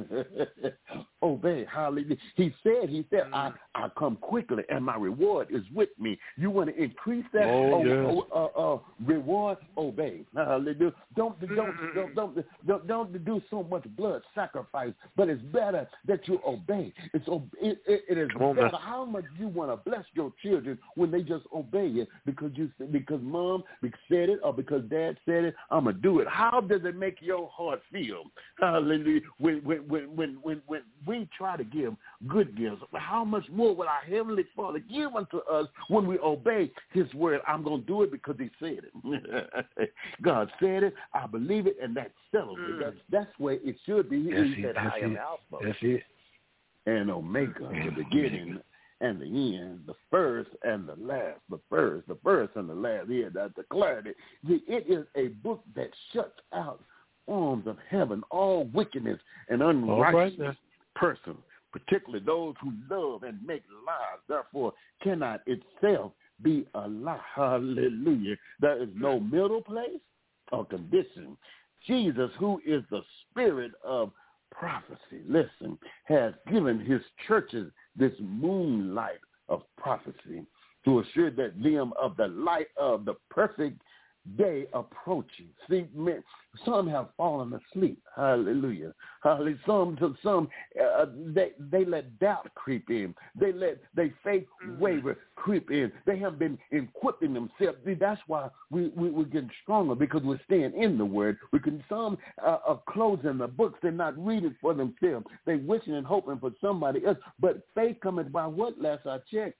Obey. Hallelujah. He said, he said, I, I come quickly and my reward is with me. You want to increase that oh, oh, yes. oh, uh, uh, reward? Obey. Hallelujah. Don't, don't, don't, don't, don't, don't do so much blood sacrifice, but it's better that you obey. It's it, it, it is on, better. man. How much you want to bless your children when they just obey it because you because mom said it or because dad said it, I'm going to do it. How does it make your heart feel? Hallelujah. When, when, when, when, when, when we try to give good gifts, how much more will our Heavenly Father give unto us when we obey his word? I'm going to do it because he said it. God said it, I believe it, and that settles it. That's, that's where it should be. That's he it, said, I it. am Alpha that's it. and Omega, and the beginning and the end, the first and the last, the first, the first and the last. Yeah, that's the clarity. It is a book that shuts out arms of heaven, all wickedness and unrighteous right person, particularly those who love and make lies, therefore cannot itself be a lie. Hallelujah. There is no middle place or condition. Jesus, who is the spirit of prophecy, listen, has given his churches this moonlight of prophecy to assure that them of the light of the perfect day approaching. See, man, some have fallen asleep. Hallelujah. Hallelujah. Some, some, uh, they they let doubt creep in. They let they faith waver creep in. They have been equipping themselves. See, that's why we, we we're getting stronger because we're staying in the Word. We can some uh, are closing the books. They're not reading for themselves. They're wishing and hoping for somebody else. But faith cometh by what? Last I checked,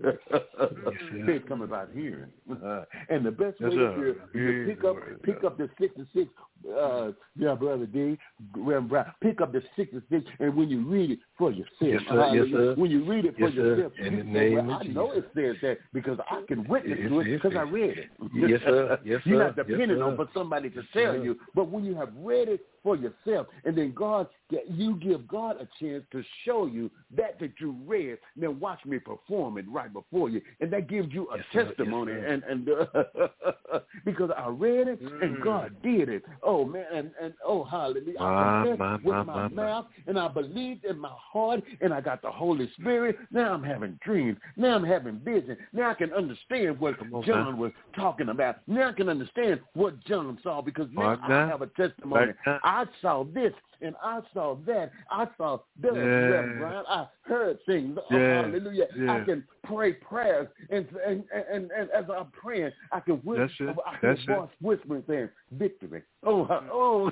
faith cometh by hearing. Uh, and the best way to pick up pick up the sixty-six. Uh, yeah, Brother D, Reverend Brown, pick up the sixty-six, and when you read it for yourself, yes, sir, yes, sir. when you read it for yes, yourself, in the say, name well, of I Jesus. know it says that because I can witness yes, to it yes, because I read it. Yes, sir. Yes, You're sir. not depending yes, on for somebody to yes, tell sir. you, but when you have read it for yourself, and then God, you give God a chance to show you that that you read. Now watch me perform it right before you, and that gives you a yes, testimony. yes, and and uh, because I read it mm. and God did it. Oh man, and, and oh hallelujah! I confessed my, with my, my, my mouth, and I believed in my heart, and I got the Holy Spirit. Now I'm having dreams. Now I'm having vision. Now I can understand what on, John man. was talking about. Now I can understand what John saw because now I have a testimony. I saw this and I saw that. I saw this, yeah. Reverend Brian. I heard things. Yeah. Oh, hallelujah. Yeah. I can pray prayers, and and, and, and as I'm praying, I can whisper, I hear a voice whispering saying, victory. Oh, oh,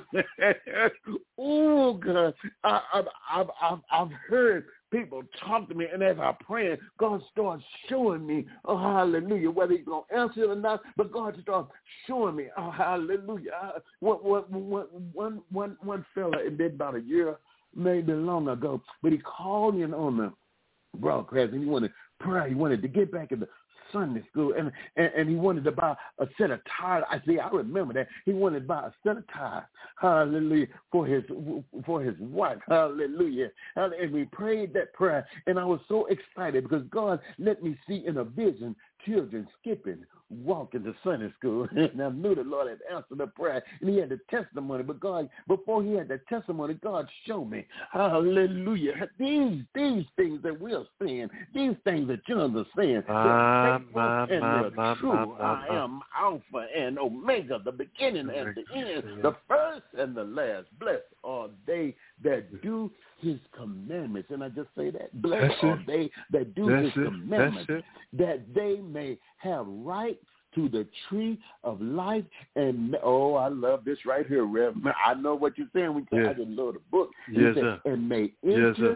oh, God. I, I've, I've, I've, I've heard people talk to me, and as I'm praying, God starts showing me, oh, hallelujah, whether he's going to answer it or not, but God starts showing me, oh, hallelujah. One, one, one, one, one, one fella, it did about a year, maybe long ago, but he called me on the broadcast, and he wanted prayer. He wanted to get back in the Sunday school, and, and, and he wanted to buy a set of tires. I see, I remember that. He wanted to buy a set of tires, hallelujah, for his for his wife, hallelujah. And we prayed that prayer, and I was so excited because God let me see in a vision children skipping, walking to Sunday school. And I knew the Lord had answered the prayer, and he had the testimony. But God, before he had the testimony, God showed me, hallelujah, these these things that we're seeing, these things that you're saying, ah, they're my, and my, they're my, true. my, my, I am Alpha and Omega, the beginning and the end, the first and the last. Blessed are they that do his commandments. And I just say that. Blessed That's are it. they that do That's his it. commandments, That's it. that they may have right to the tree of life. And oh, I love this right here, Rev. I know what you're saying. We Yes. I just love the book. Yes, said, sir. and may Yes, enter sir.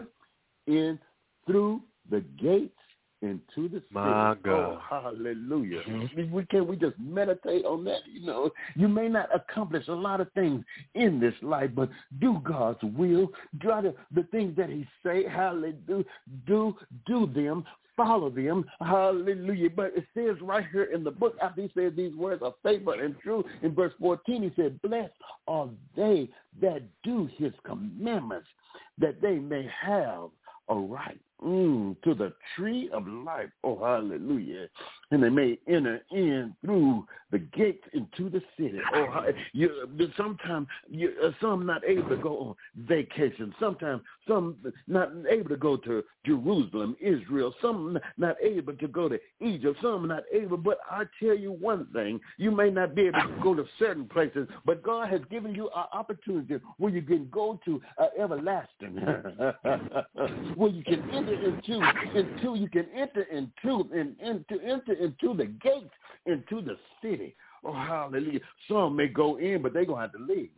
in through the gates into the city. My God. Oh, hallelujah. Mm-hmm. We can we just meditate on that. You know, you may not accomplish a lot of things in this life, but do God's will. Try to, the things that he say, hallelujah, do, do them. Follow them, hallelujah. But it says right here in the book, after he says these words are faithful and true, in verse fourteen, he said, blessed are they that do his commandments, that they may have a right mm, to the tree of life. Oh, hallelujah. And they may enter in through the gates into the city. Oh, you, sometimes you, uh, some not able to go on vacation. Sometimes some not able to go to Jerusalem, Israel. Some not able to go to Egypt. Some not able. But I tell you one thing, you may not be able to go to certain places, but God has given you an opportunity where you can go to uh, everlasting, where you can enter into, into you can enter into, and into, enter into the gates, into the city. Oh, hallelujah. Some may go in, but they're going to have to leave.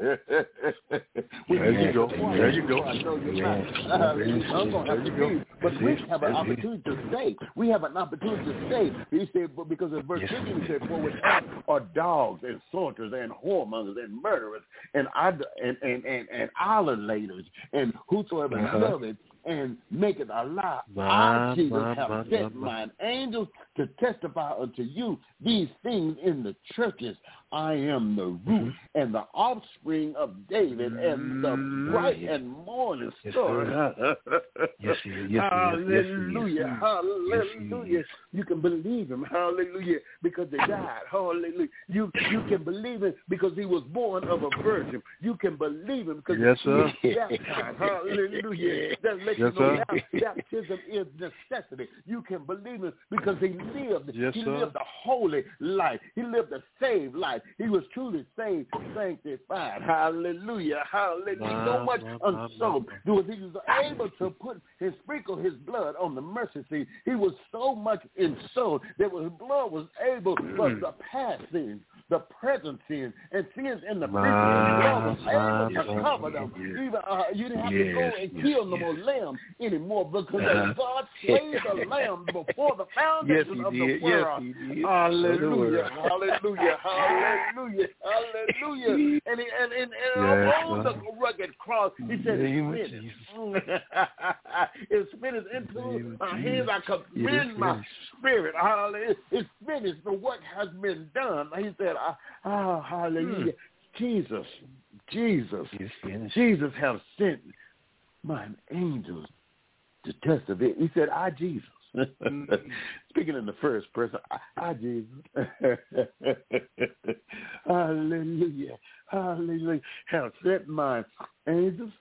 There you go. There you go. I'm going to have to leave. But we have an opportunity to stay. We have an opportunity to stay. He said, because in verse fifteen, he said, for without are dogs and sorters and whoremongers and murderers and, and, and, and, and idolaters and whosoever uh-huh. loveth and make it alive. I, Jesus, my, have my, sent my, mine angels to testify unto you these things in the churches. I am the root mm-hmm. and the offspring of David and the bright and morning star. Yes, he is. Yes, hallelujah. Yes, hallelujah. Yes, you can believe him. Hallelujah. Because they died. Hallelujah. You you can believe him because he was born of a virgin. You can believe him because yes, he was baptized. Hallelujah. That lets yes, you know sir. baptism is necessity. You can believe him because he lived. Yes, he sir. lived a holy life. He lived a saved life. He was truly saved, sanctified. Hallelujah. Hallelujah. My, so much my, unsold. Because he was able to put his sprinkle his blood on the mercy seat. He was so much ensouled that his blood was able for the past sins, the present sins, and sins in the future. His blood was able to cover them. Even uh, you didn't have yes, to go and yes, kill no yes. more lambs anymore because uh-huh. God slayed the lamb before the foundation yes, of did. the world. Yes, hallelujah. Hallelujah. Hallelujah. Hallelujah. And, he, and, and, and yes, on the rugged cross, he said, it's finished. It's finished. Into my hands I commend my spirit. Hallelujah. It's finished. The work has been done. He said, oh, hallelujah. Hmm. Jesus, Jesus, Jesus have sent mine angels to testify. He said, I, Jesus. Speaking in the first person, I, I Jesus. Hallelujah. Hallelujah. Have sent my angels.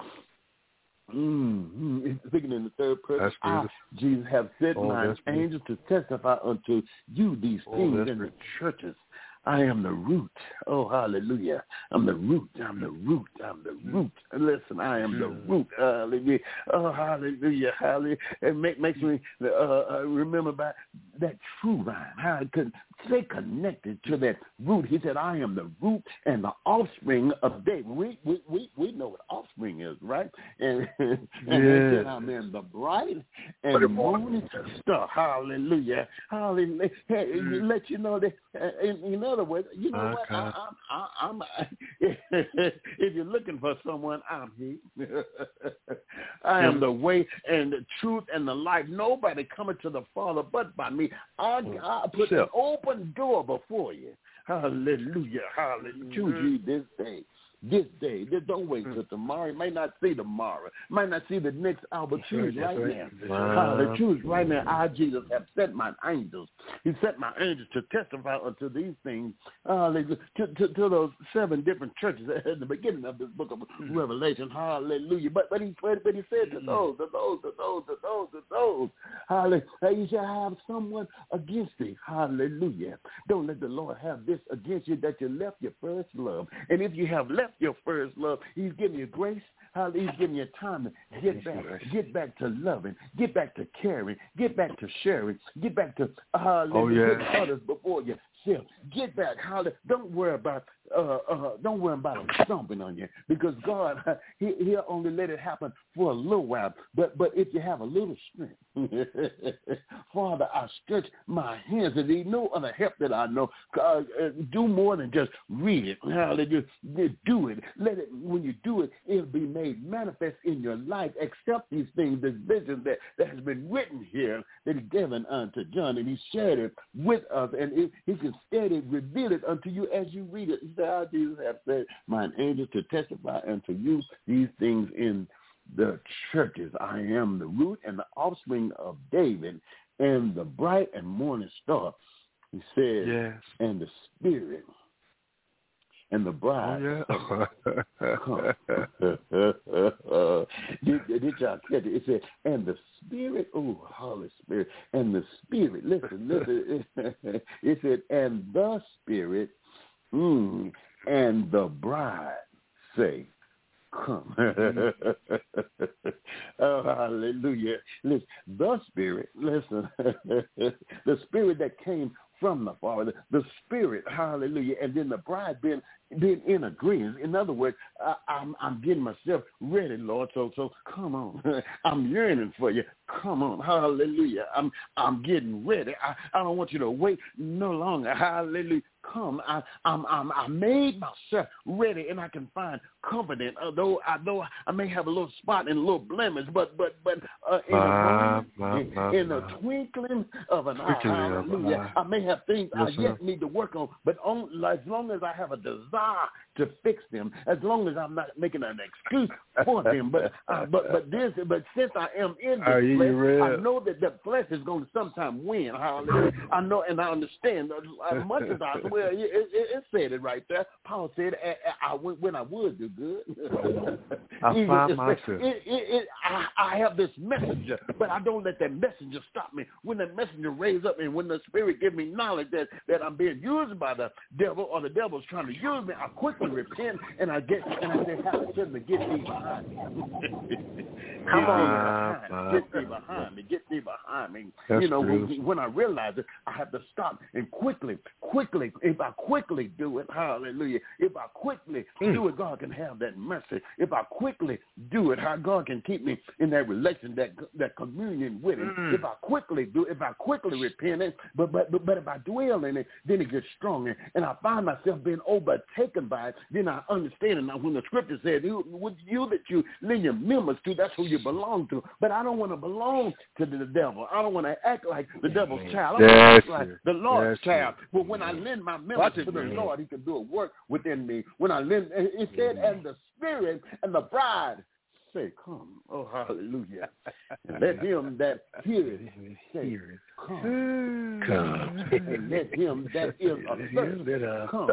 Mm-hmm. Speaking in the third person, I, Jesus, have sent oh, my angels to testify unto you these things oh, in the churches. I am the root. Oh, hallelujah. I'm the root. I'm the root. I'm the root. Listen, I am the root. Hallelujah. Oh, hallelujah. Hallelujah. It make, makes me uh, uh, remember about that true vine, how I could stay connected to that root. He said, I am the root and the offspring of David. We we, we, we know what offspring is, right? And, and yeah. he said, I'm in the bright and morning star. Hallelujah. Hallelujah. Hey, mm. Let you know that, uh, in, in other words, you know okay. what? I, I, I, I'm, if you're looking for someone, I'm he. I am the way and the truth and the life. Nobody coming to the Father but by me. I, I put an open door before you. Hallelujah. Hallelujah. Choose you this day. This day. Don't wait till tomorrow. You may not see tomorrow. Might not see the next hour, but choose right, right now. Wow. Hallelujah. Choose right now. I, Jesus, have sent my angels. He sent my angels to testify unto these things. Hallelujah. To, to, to those seven different churches at the beginning of this book of mm. Revelation. Hallelujah. But but he, but he said to those, to those, to those, to those, to those. Hallelujah. You shall have someone against thee. Hallelujah. Don't let the Lord have this against you that you left your first love. And if you have left your first love, he's giving you grace. He's giving you time to get back, get back to loving, get back to caring, get back to sharing, get back to uh, oh, yeah. putting others before yourself. Get back. Don't worry about uh, uh, don't worry about him stomping on you, because God, he, he'll only let it happen for a little while. But but if you have a little strength, Father, I stretch my hands, and there's no other help that I know. Uh, do more than just read it. Hallelujah. Do it. Let it. When you do it, it'll be made manifest in your life. Accept these things, this vision that, that has been written here, that he given unto John, and he shared it with us, and it, he can steady reveal it unto you as you read it. He said, "I, Jesus, have said, mine angels to testify unto you these things in the churches. I am the root and the offspring of David, and the bright and morning star." He said, yes. And the Spirit and the bride. Oh, yeah. did, did y'all catch it? It said, and the Spirit, oh, Holy Spirit, and the Spirit, listen, listen. It said, and the Spirit mm, and the bride say, come. Oh, hallelujah. Listen, the Spirit, listen, the Spirit that came from the Father, the Spirit, hallelujah, and then the bride being, being in agreement. In other words, I, I'm, I'm getting myself ready, Lord, so so come on. I'm yearning for you. Come on, hallelujah. I'm I'm getting ready. I, I don't want you to wait no longer. Hallelujah. Come, I I'm, I'm I made myself ready, and I can find confidence. Although I know I may have a little spot and a little blemish, but but but uh, in, uh, a moment, uh, in, in the twinkling of an eye, hallelujah, I may have things yes, I yet sir. need to work on, but on, as long as I have a desire to fix them, as long as I'm not making an excuse for them, but uh, but but this, but since I am in this Are flesh, I know that the flesh is going to sometime win. Hallelujah. I know and I understand as much as I well, it, it, it said it right there. Paul said, I, I, when I would do good, I find myself. It, it, it, I, I have this messenger, but I don't let that messenger stop me. When the messenger raise up and when the Spirit give me knowledge that, that I'm being used by the devil or the devil's trying to use me, I quickly repent and I get and I say, how should me get thee behind me? Come on, behind. Get thee behind me. Get thee behind me. That's you know, true. when, when I realize it, I have to stop and quickly, quickly, if I quickly do it, hallelujah. If I quickly mm. do it, God can have that mercy. If I quickly do it, how God can keep me in that relation, that that communion with Him. Mm. If I quickly do it, if I quickly repent it, but, but but but if I dwell in it, then it gets stronger, and I find myself being overtaken by it. Then I understand it. Now, when the Scripture says, "You, with you that you lend your members to, that's who you belong to." But I don't want to belong to the devil. I don't want to act like the devil's child. I want to act like the Lord's that's child. True. But when I lend my members to the man. Lord, He can do a work within me. When I lend, it said, and the Spirit and the bride say, come. Oh, hallelujah. Let him that heareth say, come. Come. And let him that is athirst come.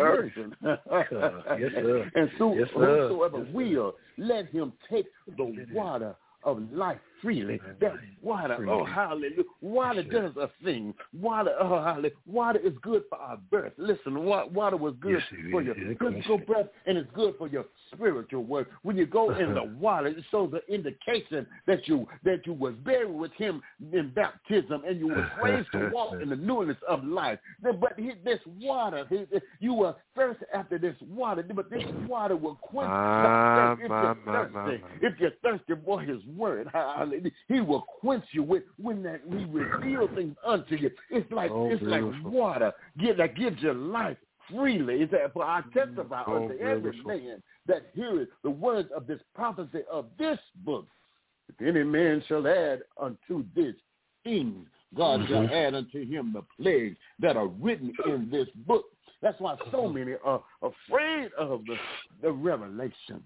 Come. Yes, sir. And so, yes, sir. whosoever will, let him take the water of life freely. That water, freely. Oh, hallelujah. Water does a thing. Water, oh, hallelujah. Water is good for our birth. Listen, water was good yes, for your physical breath, and it's good for your spiritual work. When you go in the water, it shows the indication that you that you was buried with him in baptism, and you were raised to walk in the newness of life. But this water, you were thirsty after this water, but this water will quench uh, if you're thirsty. My, my, my. If you're thirsty for his word, he will quench you with when that he reveals things unto you. It's like oh, it's beautiful. Like water that gives you life freely. It's that, for I testify oh, unto every beautiful. Man that heareth the words of this prophecy of this book. If any man shall add unto this thing, God mm-hmm. shall add unto him the plagues that are written in this book. That's why so many are afraid of the, the revelation.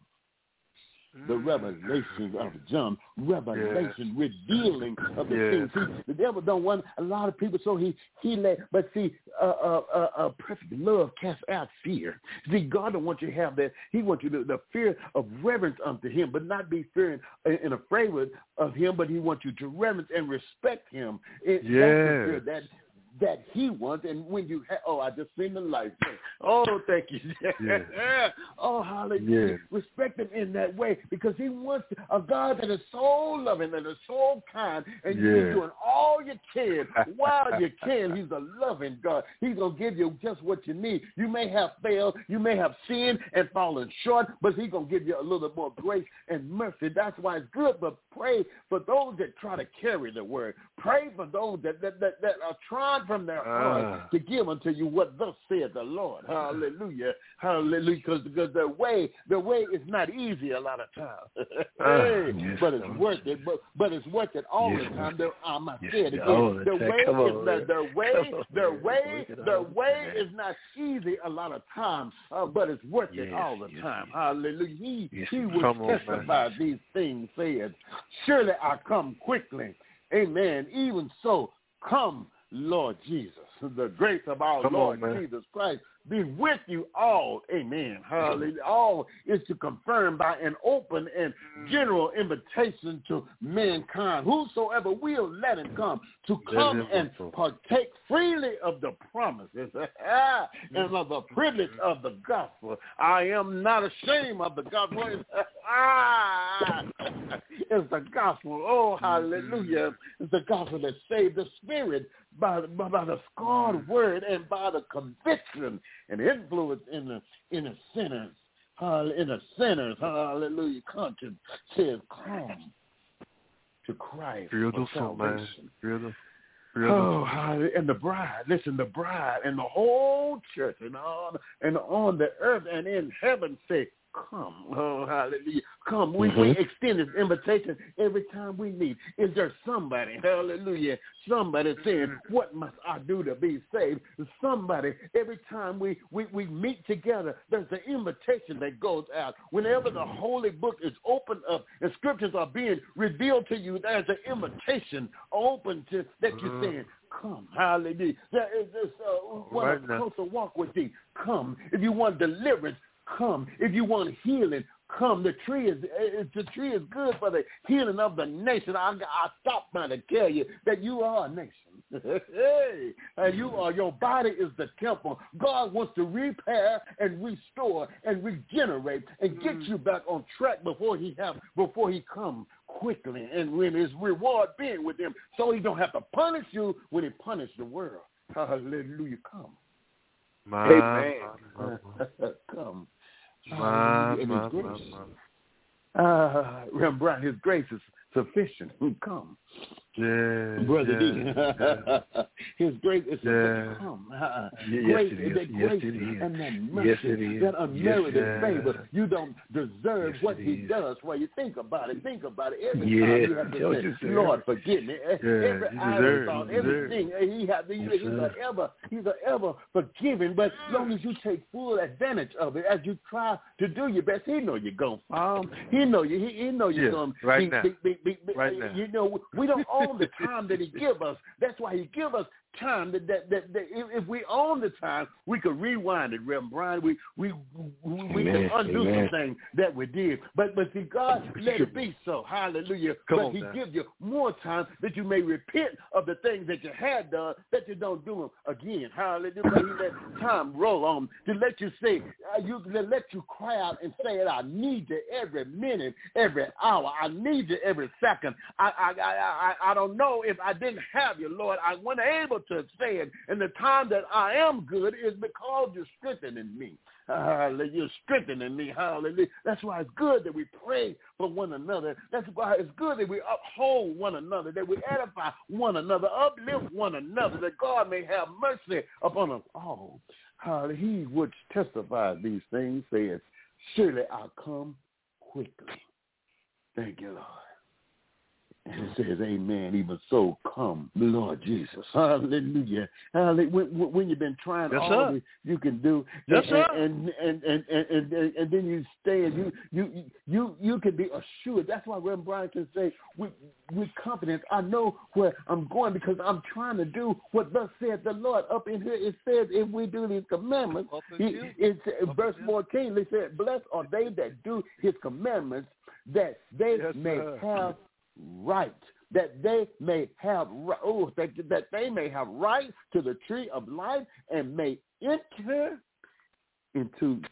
The revelations of John, revelation, yeah. revealing of the yeah. things. See, the devil don't want a lot of people, so he he let. But see, uh, uh, uh, uh, perfect love casts out fear. See, God don't want you to have that. He wants you to the fear of reverence unto Him, but not be fearing and afraid of Him. But He wants you to reverence and respect Him. It, yeah. That's the fear that. that he wants, and when you ha- oh, I just seen the light. Oh, thank you. Yeah. Oh, hallelujah. Yeah. Respect him in that way because he wants a God that is so loving and is so kind, and yeah. you're doing all you can while you can. He's a loving God. He's going to give you just what you need. You may have failed, you may have sinned and fallen short, but he's going to give you a little more grace and mercy. That's why it's good, but pray for those that try to carry the word. Pray for those that, that, that, that are trying from their heart uh, to give unto you what thus said the Lord. Hallelujah. Hallelujah. Because because the way the way is not easy a lot of times. hey, uh, yes, but it's no. worth it. But but it's worth it all yes, the time. The, um, I yes, said again, the, the way is on, the, the way the way the way is not easy a lot of times, uh, but it's worth yes, it all the yes, time. Yes. Hallelujah. He yes, he will testify on, these things said. Surely I come quickly. Amen. Even so, come, Lord Jesus. The grace of our come Lord on, Jesus Christ be with you all. Amen. Hallelujah. All is to confirm by an open and general invitation to mankind. Whosoever will, let him come to come and partake freely of the promises and of the privilege of the gospel. I am not ashamed of the gospel. It's the gospel. Oh, hallelujah. It's the gospel that saved the spirit by, by, by the scarred word and by the conviction and influence in the in the sinners, uh, in the sinners, hallelujah, conscience says, come to Christ for salvation. Beautiful. Oh, hallelujah. And the bride, listen, the bride and the whole church and on and on the earth and in heaven say, come. Oh, hallelujah. Come. We, mm-hmm. we extend this invitation every time we meet. Is there somebody, hallelujah, somebody saying, what must I do to be saved? Somebody, every time we, we, we meet together, there's an invitation that goes out. Whenever the holy book is opened up and scriptures are being revealed to you, there's an invitation open to that you're saying, come, hallelujah. There is this uh, want a closer walk with thee. Come. If you want deliverance, come. If you want healing, come. The tree is the tree is good for the healing of the nation. I, I stopped by to tell you that you are a nation. Hey, and you are. Your body is the temple. God wants to repair and restore and regenerate and get you back on track before he have before he comes quickly and when his reward being with him, so he don't have to punish you when he punished the world. Hallelujah. Come. My, Amen. My, my, come. My, and my, his grace. my, my. Uh, Rembrandt, his grace is sufficient. Come. Yeah, Brother yeah, D. yeah. His grace is yeah. sufficient. Come. Uh, yes, grace, it is. that Yes, grace it is. and that mercy, yes, it is. that unmerited yes, favor. You don't deserve yes, what he is. does. Well, you think about it. Think about it. Every yeah. time you have to say, Lord, forgive me. Yeah, Every deserve, thought, everything. He has, he, he's a ever, he's a ever forgiving. But as long as you take full advantage of it, as you try to do your best, he know you're gonna fall. He know you. He, he know you're yeah, gonna right be, now. be, be, be, right now. You know, we don't own the time that he give us. That's why he give us time that, that, that, that if, if we own the time, we could rewind it, Reverend Brian. We we we, we can undo Amen. some things that we did. But but see, God let it be so. Hallelujah. Come but on, He man. gives you more time that you may repent of the things that you had done, that you don't do them again. Hallelujah. But He let time roll on to let you say, uh, you to let you cry out and say it. I need you every minute, every hour. I need you every second. I I I I, I don't know if I didn't have you, Lord. I wasn't able to say it. And the time that I am good is because you're strengthening me. Hallelujah. You're strengthening me. Hallelujah. That's why it's good that we pray for one another. That's why it's good that we uphold one another, that we edify one another, uplift one another, that God may have mercy upon us all. Hallelujah. He which testifies these things says, surely I'll come quickly. Thank you, Lord. And it says, amen, even so come, Lord Jesus. Hallelujah. Hallelujah. When, when you've been trying yes, all sir. that you can do, yes, and, and, and, and, and, and, and, and then you stay and you, you, you, you can be assured. That's why Reverend Brian can say with, with confidence, I know where I'm going because I'm trying to do what thus said the Lord. Up in here it says if we do these commandments, he, it's verse fourteen, they said, blessed are they that do his commandments, that they yes, may sir. have right, that they may have oh that, that they may have right to the tree of life and may enter into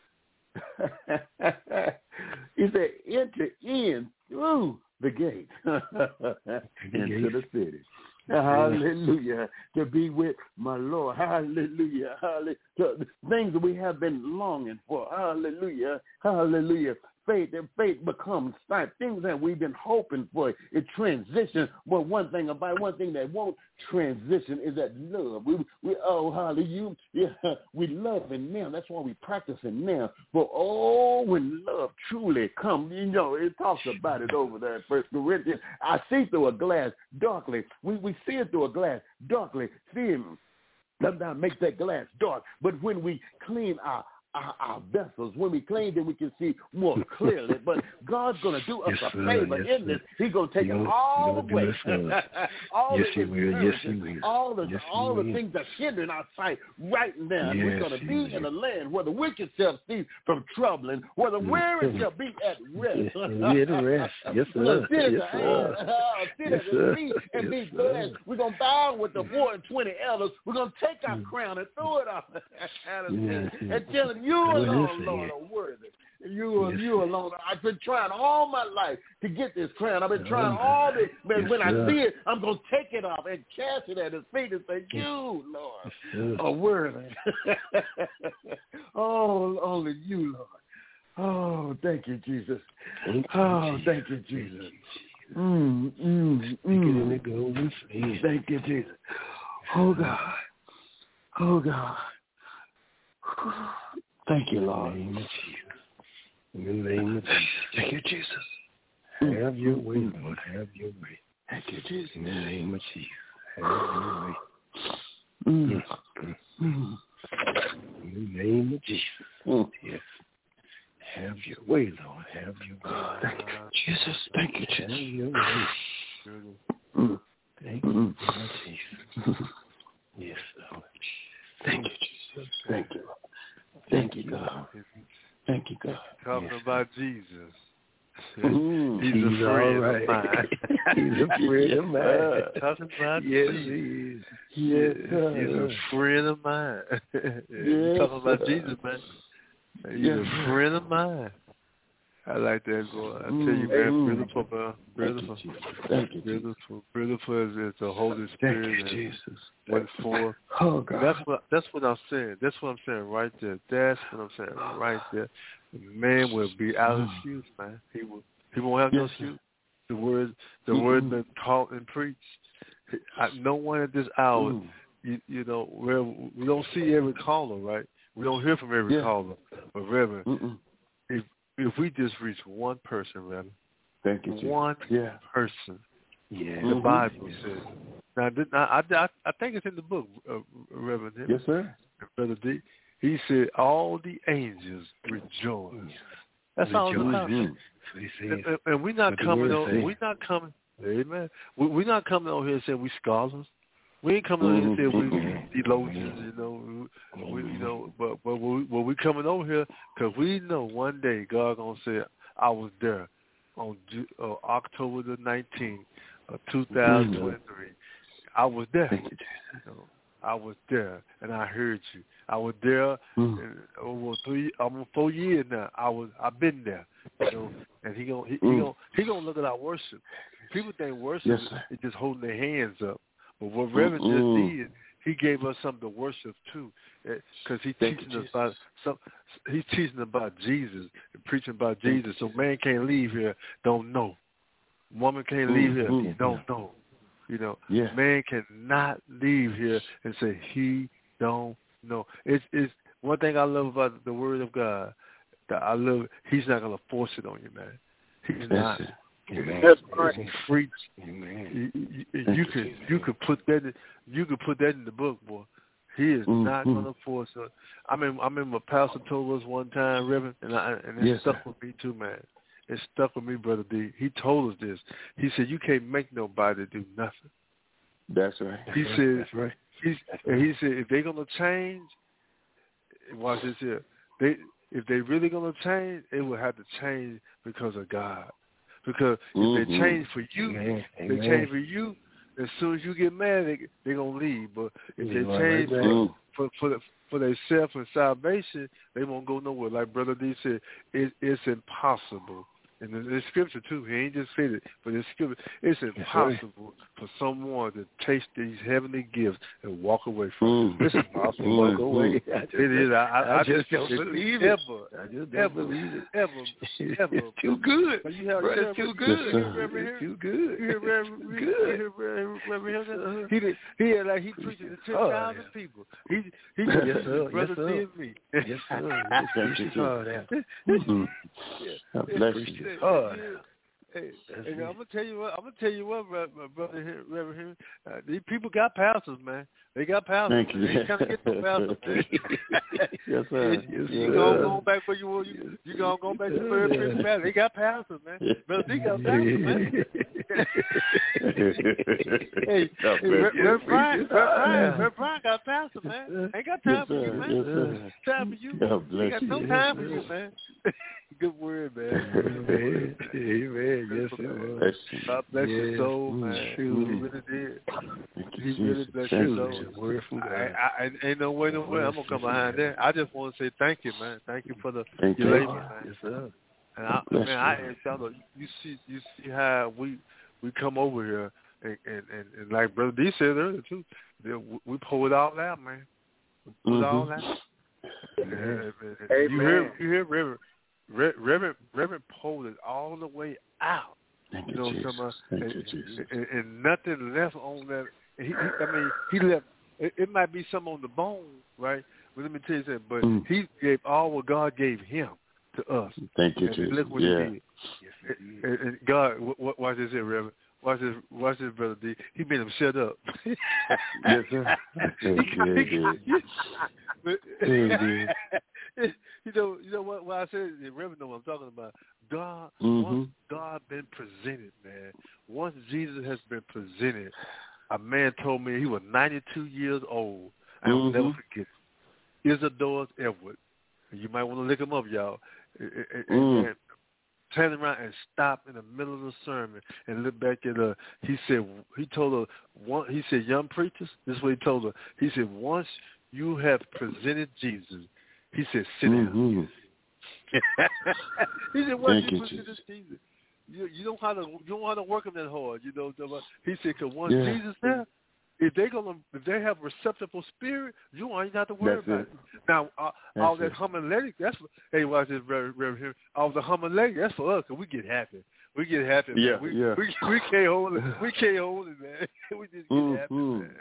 he said enter in through the gate into the city. Hallelujah. To be with my Lord. Hallelujah. Hallelujah. Things that we have been longing for. Hallelujah. Hallelujah. Faith and faith becomes sight. Things that we've been hoping for, it transitions. But one thing about one thing that won't transition is that love. We, we oh, hallelujah, yeah, we love Him now. That's why we practice it now. But oh, when love truly comes, you know, it talks about it over there in First Corinthians. I see through a glass darkly. We we see it through a glass darkly. See Him sometimes make that glass dark. But when we clean our Our, our vessels, when we clean them, we can see more clearly. But God's going to do us yes, a favor yes, in this. He's going to take it all the way. all yes, the he will. Yes, he will. all the yes, all the will. things that's hindering our sight right now. Yes, we're going to be in a land where the wicked shall cease from troubling, where the weary shall be at rest. Be at rest. Yes, sir. Sit yes, at the sit at the feet and be blessed. We're going to bow with the four and twenty elders. We're going to take our crown and throw it off at his feet and tell him, you alone, Lord, are worthy. You, yes. you alone. I've been trying all my life to get this crown. I've been trying oh, all this. But yes, when sir. I see it, I'm going to take it off and cast it at his feet and say, you, Lord, yes, are worthy. oh, only you, Lord. Oh, thank you, Jesus. Thank oh, you, thank you, Jesus. Mm, mm, mm. mm. Thank you, Jesus. Oh, God. Oh, God. Thank you, Lord. In the name of Jesus. In the name of Jesus. Thank you, Jesus. Have your way, Lord. Have your way. Thank you, Jesus. In the name of Jesus. Have your way. Mm. Mm. In the name of Jesus. Mm. Yes. Have your way, Lord. Have your way. Thank you, Jesus. Thank you, Jesus. Have your way. Mm. Thank you, Jesus. Yes, Lord. Thank you, Jesus. Thank you. Thank you, God. Thank you, God. Talking yes. about Jesus. Mm, he's, he's a friend right. of mine. He's a friend of mine. Talking about yes, Jesus. he is. Yes, yes, he's a friend of mine. yes, talking about Jesus, man. He's yes. a friend of mine. I like that, boy. I tell you, man, mm. beautiful, man. Beautiful. Thank you, beautiful. Beautiful is the Holy Thank Spirit. you, Jesus. Went forth. Oh, God. That's what, that's what I'm saying. That's what I'm saying right there. That's what I'm saying right there. The man will be out of excuse, man. He will. He won't have yes, no excuse. The word, the mm-hmm. word been taught and preached. I, no one at this hour, mm. you, you know, where we don't see every caller, right? We don't hear from every yeah. caller. But Reverend, Mm-mm. if if we just reach one person, Reverend, thank you, one yeah. person, yeah, the mm-hmm. Bible says. Now, I, I, I think it's in the book, uh, Reverend. Yes, sir. Brother D. He said, all the angels rejoice. That's all it's about. Mm-hmm. And, and we're not coming on. We're not coming. Amen. We, we're not coming on here and saying we scholars. We ain't coming over here and say we theologians, you know. We, you know, but but we, well, we coming over here because we know one day God gonna say, "I was there on uh, October the nineteenth, of two thousand twenty-three. I was there. You know, I was there, and I heard you. I was there mm. over three, almost four years now. I was, I've been there, you know. And he gonna, he, mm. he gonna, he gonna look at our worship. People think worship yes, is just holding their hands up, but what Reverend mm-hmm. just did, he gave us something to worship too, because he's Thank teaching us Jesus. about some. He's teaching about Jesus and preaching about Thank Jesus. So man can't leave here don't know. Woman can't leave mm-hmm. here don't know. You know, yeah. man cannot leave here and say he don't know. It's it's one thing I love about the Word of God. That I love. He's not gonna force it on you, man. He's That's not. It. Amen. That's right. Free. Amen. You, you, you could you could put that in, you could put that in the book, boy. He is mm-hmm. not gonna force it. I mean, I remember Pastor told us one time, Reverend, and I, and it yes, stuck sir. with me too, man. It stuck with me, Brother D. He told us this. He said, "You can't make nobody do nothing." That's right. He That's said, right. That's right. He's, and he said, if they're gonna change, watch this here. They if they really gonna change, it will have to change because of God. Because if mm-hmm. they change for you, Amen. they Amen. change for you. As soon as you get mad, they they gonna leave. But if they change right for for for, the, for their self and salvation, they won't go nowhere. Like Brother D said, it, it's impossible. And in scripture too, he ain't just said it, but in scripture, it's impossible for someone to taste these heavenly gifts and walk away from mm. it. It's impossible to walk away. I just, it is. I, I, I just, just don't believe ever, it. I just don't ever, believe it. Ever, ever. It's too good. You have, Bro, you it's too good. It's too good. You hear Reverend? He did. He had like he preaching to ten thousand oh, people. He he yes sir. Brother yes, D and me. Yes sir. Yes sir. God bless you. Oh, Hey, and I'm gonna tell you what. I'm gonna tell you what, my brother, Reverend. Uh, these people got pastors, man. They got pastors. Thank you. They trying to get no pastors, man. Yes, sir. You, yes, you gonna go back where you were. You, you gonna go back to third Prince Pastor. They got pastors, man. Brother, they got pastors, man. hey, Reverend Brian, Reverend Brian got pastors, man. Ain't got time yes, for you, man. Yes, time for you. God bless Ain't got no you. time for you, man. Good word, man. Amen. Amen. Yes, it God bless yes. your soul, man. Mm, he really did. He really blessed your soul. Word from God. I, I, I, ain't no way, no way. I'm gonna come behind that. I just want to say thank you, man. Thank you for the thank your you. labor, man. Yes, sir. And I, man, I ask y'all, you see, you see how we we come over here, and and, and, and like Brother D said earlier too, we pull it all out, man. We pull mm-hmm. it all out. Amen. And, you hear, you hear, Reverend. Reverend, Reverend pulled it all the way out. Thank you you, know, Jesus. Some, Thank and, you, Jesus. And, and nothing left on that. He, he, I mean, he left. It, it might be some on the bone, right? But let me tell you something. But mm. he gave all what God gave him to us. Thank you, and Jesus. Look what yeah. he did. Yes, and, and, and God, w- w- watch this here, Reverend. Watch this, watch this, Brother D. He made him shut up. Yes, sir. Yeah, yeah, yeah. You know, you know what? What I said, the Reverend know what I'm talking about. God, mm-hmm. once God been presented, man. Once Jesus has been presented, a man told me he was ninety-two years old. I will mm-hmm. never forget it. Isidore Edward. You might want to look him up, y'all. And, mm. and turn around and stop in the middle of the sermon and look back at her. He said, he told her, one, he said, young preachers, this is what he told her. He said, once you have presented Jesus, he said, sit mm-hmm. down. He said, once Thank you you, presented Jesus. Jesus, you, you don't have to, you don't have to work him that hard. You know, he said, because once yeah. Jesus there, if they gonna, if they have receptible spirit, you ain't got to worry that's about it. it. Now, uh, all that it. homiletic, that's for, hey, watch this, Reverend, Reverend here. All the homiletic, that's for us, cause we get happy. We get happy, man. Yeah, we, yeah. we we can't hold it. We can't hold it, man. We just get mm-hmm. happy, man.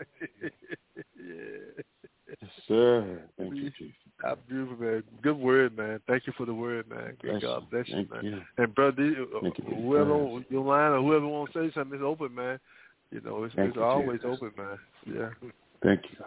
Yeah. Yes, sir. Thank you, Jesus. I'm beautiful, man. Good word, man. Thank you for the word, man. Good God bless you, Thank man. You. And brother, Thank whoever you. on your line or whoever wants to say something, it's open, man. You know, it's, it's you, always Jesus. open, man. Yeah. Thank you.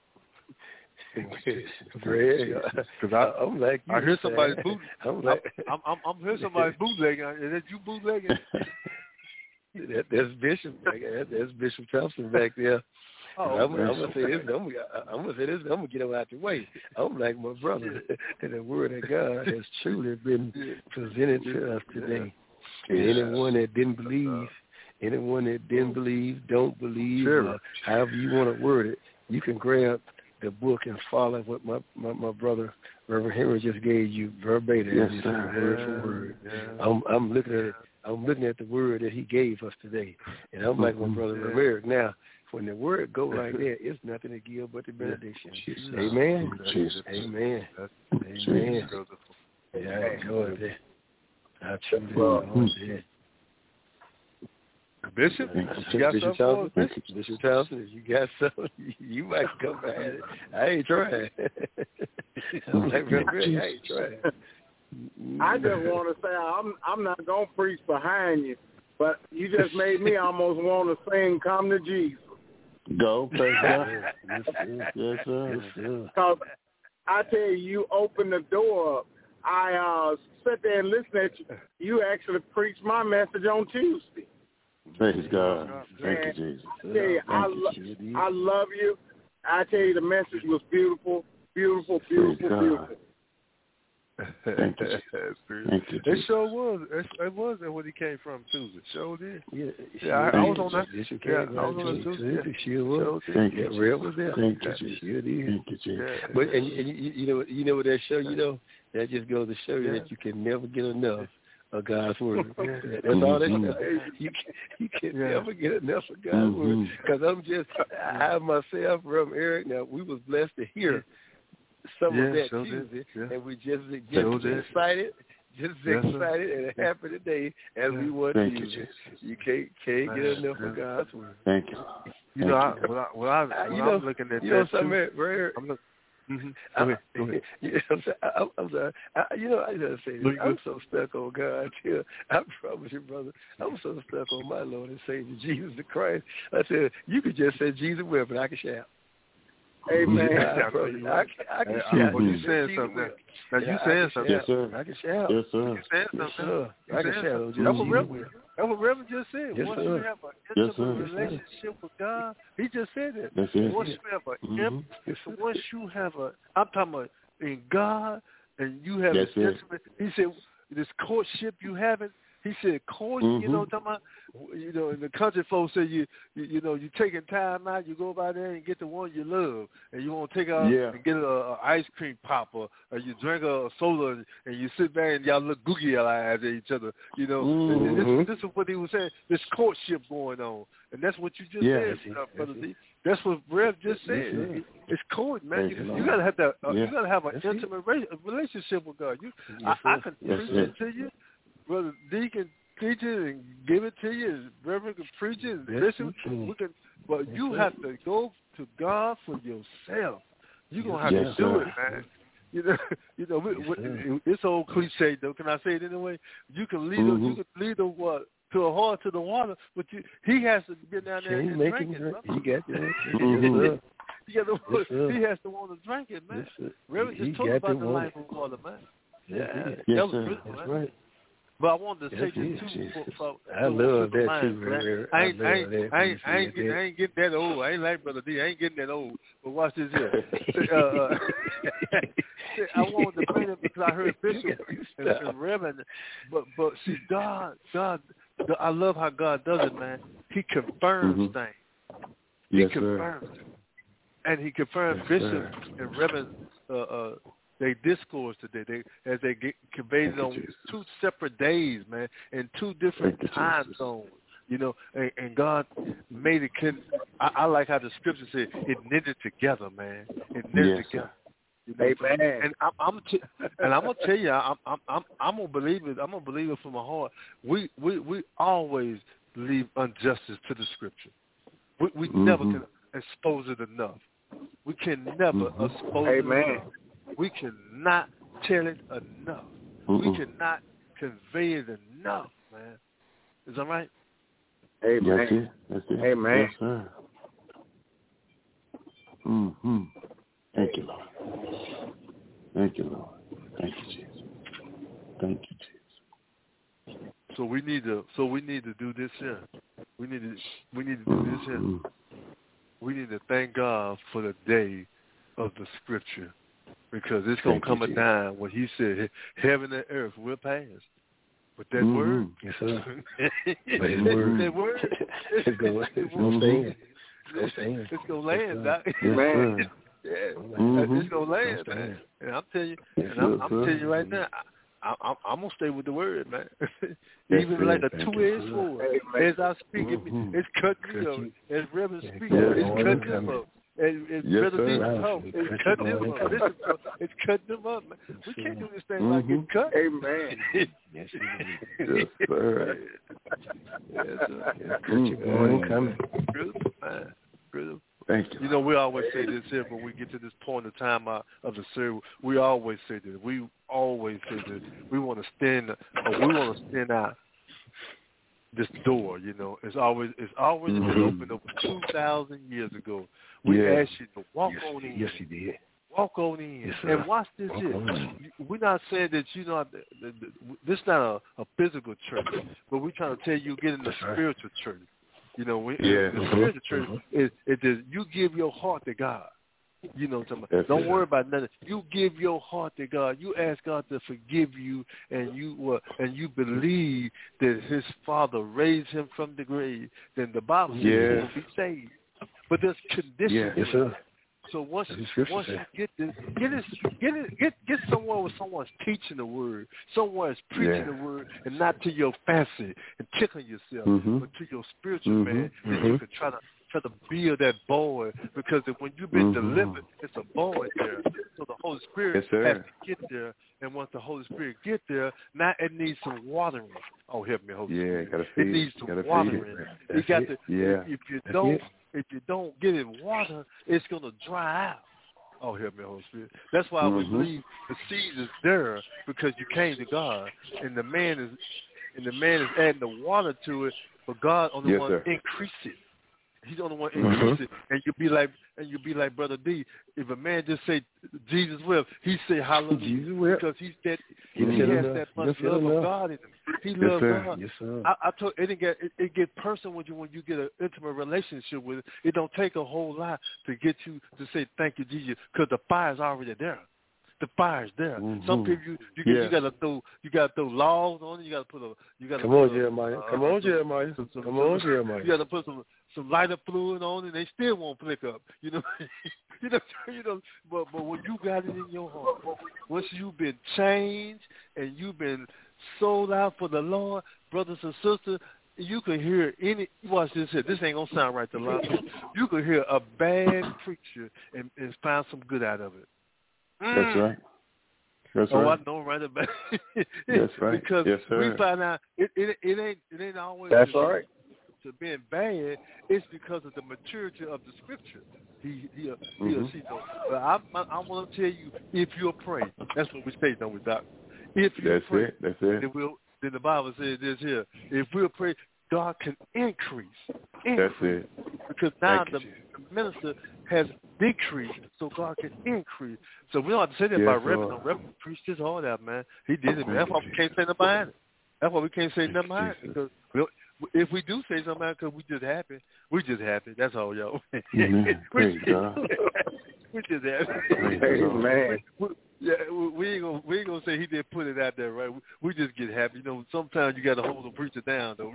Greg, because I, I'm like you, I hear somebody boot. I'm like I'm, I'm, I'm hearing somebody bootlegging. Is that you bootlegging? that, that's Bishop. That, that's Bishop Thompson back there. Oh, I'm, I'm gonna say this. I'm, I'm gonna say this. I'm gonna get him out the way. I'm like my brother, and the word of God has truly been presented to us today. And anyone that didn't believe, anyone that didn't believe, don't believe, sure. uh, however you want to word it, you can grab the book and follow what my, my, my brother Reverend Henry just gave you verbatim, yes, just sir. word for word. Yeah. I'm, I'm looking at it. I'm looking at the word that he gave us today, and I'm like my brother yeah. Reverend. Now, when the word go like that, it's nothing to give but the benediction. Jesus. Amen. Jesus. Amen. Amen. Yeah, I enjoyed that. I truly enjoyed that. Bishop, you got Bishop Townsend, Bishop, Bishop Townsend, you got something, you might come back at it. I ain't trying. I'm like, I ain't trying. I just want to say I'm I'm not gonna preach behind you, but you just made me almost want to sing "Come to Jesus." Go, praise God. Yes, sir. Yes, sir. Because I tell you, you open the door up. I uh, sit there and listen at you. You actually preached my message on Tuesday. Praise God. Thank and you, Jesus. I tell you, I, lo- I love you. I tell you, the message was beautiful, beautiful, beautiful, beautiful. Thank you. Thank you. It sure was. It, it was when he came from Tuesday. Sure did. Yeah, yeah I, I was on that. Yeah, I was on that Tuesday. She was. Thank you. Yeah, Rev was there. Thank you. Sure did. Thank you, Jesus. Yeah. But and, and you, you know, you know what that show. You know, that just goes to show you yeah. that you can never get enough of God's word. Yeah. That's mm-hmm. all that shows. You can, you can yeah. never get enough of God's mm-hmm. word. Because I'm just, I myself, Reverend Eric. Now we was blessed to hear some yeah, of that so Tuesday, yeah. and we just just so excited, just yes, excited and happy today as yeah. we were Tuesday. You. you can't can't get enough of God's word. Thank you. You know, I, when I when I when you I'm know, looking at you that know something, too, Ray, I'm look, mm-hmm. I, go ahead, go ahead. You know, I'm sorry. I, I'm sorry. I, you know, I just say this. I'm so stuck on God. Too. I promise you, brother. I'm so stuck on my Lord and Savior Jesus the Christ. I said you could just say Jesus will, but I can shout. Amen. I, I, I, I can hey, shout. Well, you saying something? Now you saying something? Yes, sir. I can shout. Yes, sir. You saying something? Yes, sir. I can shout. That's what Reverend. That's what Reverend just said. Yes, Once sir. you have an yes, intimate relationship with God, he just said that. That's it. Once you have a, mm-hmm. yes, once you have a, I'm talking about in God, and you have That's this it. intimate. He said this courtship you haven't. He said, court, mm-hmm. you know, talking about, you know, and the country folks say you, you, you know, you taking time out, you go by there and get the one you love, and you want to take out yeah. and get a, a ice cream pop, or, or you drink a, a soda, and you sit back and y'all look googly eyes at each other, you know. Mm-hmm. This, this is what he was saying. This courtship going on, and that's what you just yeah. said, uh, brother D. That's what Rev just said. Yes, it's court, man. Thank You, you, you gotta have that. Uh, yeah. You gotta have an That's intimate re- relationship with God. You, yes, I, I can That's preach it. it to you, brother D can teach it and give it to you. Reverend can preach it and yes, listen. We can, but you have to go to God for yourself. You're gonna have yes, to do sir. it, man. You know, you know, we, we, it's old cliche though. Can I say it anyway? You can lead, mm-hmm. a, you can lead a what to a horse to the water, but you, he has to get down there and drink it. He got that. Mm-hmm. Yes, he, got to, yes, he has to want to drink it, man. Yes, Reverend just told about the life of water, man. Yeah, yes, yes, that was sir. good, That's man. right. But I wanted to Yes, say this yes, too. yes. For, for, I love that mind, too, Reverend. I ain't, I, I ain't, that. I ain't, I ain't, get, I ain't getting that old. I ain't like Brother D. I ain't getting that old. But watch this here. uh, uh, I wanted to bring it because I heard Bishop and, and Reverend. But but see, God, God, I love how God does it, man. He confirms mm-hmm. things. He yes, confirms, sir. and He confirmed yes, Bishop sir. and Reverend. Uh, uh, They discourse today, they as they get conveyed it on Jesus. two separate days, man, in two different you, time Jesus. zones. You know, and, and God made it. Can, I, I like how the scripture said it knitted together, man. It knitted yes, together. You know, Amen. And I'm, I'm t- and I'm gonna tell you, I'm, I'm, I'm, I'm gonna believe it. I'm gonna believe it from my heart. We, we, we always leave injustice to the scripture. We, we mm-hmm. never can expose it enough. We can never mm-hmm. expose Amen. it enough. We cannot tell it enough. Mm-mm. We cannot convey it enough, man. Is that right? Amen. That's it. That's it. Amen. Yes, sir. Mm-hmm. Thank you, Lord. Thank you, Lord. Thank you, Jesus. Thank you, Jesus. So we need to. So we need to do this here. We need to. We need to do this here. Mm-hmm. we need to thank God for the day of the Scripture, because it's gonna come a time when He said, "Heaven and earth will pass." But that mm-hmm. word, yes sir. But his word, that word, it's gonna it's gonna stand. It's gonna land. It's gonna land, yes, man. Yeah, mm-hmm. it's gonna land, it's man. And I'm telling you, yes, and I'm, yes, I'm telling you right now, I, I, I'm gonna stay with the word, man. Even yes, like a thank two-edged sword, as I speak, mm-hmm. it's cutting me up. As Reverend yeah, speaks, yes, it's cutting them up. As, as yes, Brother D sir. talk, it's cutting them up. Listen, bro, it's cutting them up, man. We can't do this thing mm-hmm. like it's cut. Amen. yes, yes, sir. Yes, sir. Yes, mm-hmm. coming. Beautiful, man. Beautiful. Thank you. You know, we always say this here when we get to this point of time of the service. We always say this. We always say this. We want to stand, or we want to stand out this door. You know, it's always it's always mm-hmm. been opened over two thousand years ago. We yeah. asked you to walk yes, on in. Yes, He did. Walk on in yes, and watch this walk here. We're not saying that you know this is not a, a physical church, but we're trying to tell you get in the That's spiritual right. church. You know, we, yeah. the spiritual church is it is you give your heart to God. You know, That's don't it. worry about nothing. You give your heart to God. You ask God to forgive you, and you uh, and you believe that His Father raised Him from the grave. Then the Bible says yeah. you will be saved. But there's conditions. Yeah. Yes, sir. So once once you get this, get this, get it, get get somewhere where someone's teaching the word, someone's preaching yeah. the word, and not to your fancy and tickling yourself, mm-hmm. but to your spiritual mm-hmm. man, mm-hmm. that you can try to try to build that boy. Because if, when you've been mm-hmm. delivered, it's a boy there. So the Holy Spirit yes, has to get there, and once the Holy Spirit get there, now it needs some watering. Oh, help me, Holy yeah, Spirit! gotta It feed needs it. some Gotta watering. Feed it. You got it. to. Yeah. If, if you That's don't, it. if you don't get it water, it's gonna dry out. Oh, help me, Holy Spirit. That's why mm-hmm. we believe the seed is there because you came to God, and the man is, and the man is adding the water to it, but God on the yes, one sir. increase it. He's the only one mm-hmm. increase it, and you be like, and you be like Brother D. If a man just say Jesus will, he say hallelujah Jesus will. because he's that he, he he has enough. that much love enough. of God in him. He yes, loves sir. God. Yes, sir. I, I told it get it, it get personal when you when you get an intimate relationship with it. It don't take a whole lot to get you to say thank you, Jesus, because the fire's already there. The fire's there. Mm-hmm. Some people you you, yeah. you gotta throw you gotta throw laws on it. You gotta put a you gotta come put on a, Jeremiah. Uh, come on some, Jeremiah. Some, some, come some, on Jeremiah. You gotta put some some lighter fluid on it. And they still won't flick up. You know. you know. You know. But but when you got it in your heart, once you've been changed and you've been sold out for the Lord, brothers and sisters. You can hear any. Watch this here. This ain't gonna sound right to a lot of people. You can hear a bad preacher and, and find some good out of it. Mm. That's right. That's oh, right. I know right about it. That's right. Because yes, sir. we find out it, it it ain't it ain't always That's to, right. to being bad. It's because of the maturity of the scripture. He he he mm-hmm. she knows. But I I, I want to tell you, if you'll pray, that's what we say, don't we, Doc? If you That's pray, it. That's it. then we'll. Then the Bible says this here: if we'll pray, God can increase. increase. That's it. Because now Thank the, you, the minister has decreased, so God can increase. So we don't have to say that yes, about Reverend. Lord. No, Reverend preached his heart out, man. He did it, man. That's why we can't say nothing behind it. That's why we can't say nothing behind it. Because we'll, if we do say something because we just happy, we just happy. That's all, yo. Amen. Praise God. We just happy. Amen. We, yeah, we, we ain't gonna we ain't gonna say he didn't put it out there, right? We, we just get happy. You know, sometimes you got to hold the preacher down, though.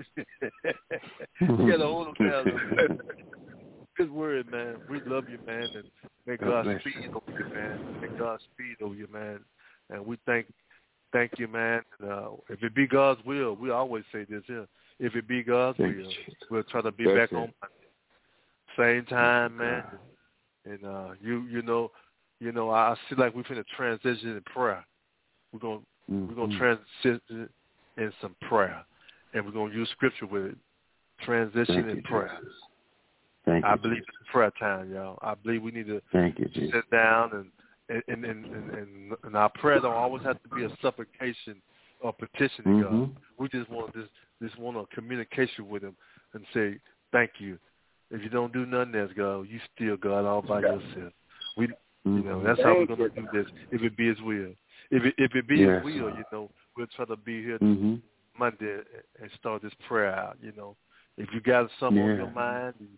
You got to hold him down. Though. Good word, man. We love you, man, and may God, God speed you. over you, man. May God speed over you, man. And we thank thank you, man. And, uh, if it be God's will, we always say this here. If it be God's thank will, you, we'll try to be That's back it. on same time, man. And uh, you you know you know I see like we're finna transition in prayer. We're gonna mm-hmm. we're gonna transition in some prayer, and we're gonna use scripture with it. Transition Thank in you, prayer. Jesus. Thank I you, believe Jesus. it's prayer time, y'all. I believe we need to Thank you, Jesus. sit down and and, and, and, and and our prayer don't always have to be a supplication or petitioning mm-hmm. God. We just want this just want a communication with Him and say thank you. If you don't do nothing else, God, you still God all by yourself. We, mm-hmm. you know, that's how we're gonna do this. If it be His will, if it if it be yes. His will, you know, we'll try to be here mm-hmm. Monday and start this prayer out. You know, if you got something yeah. on your mind,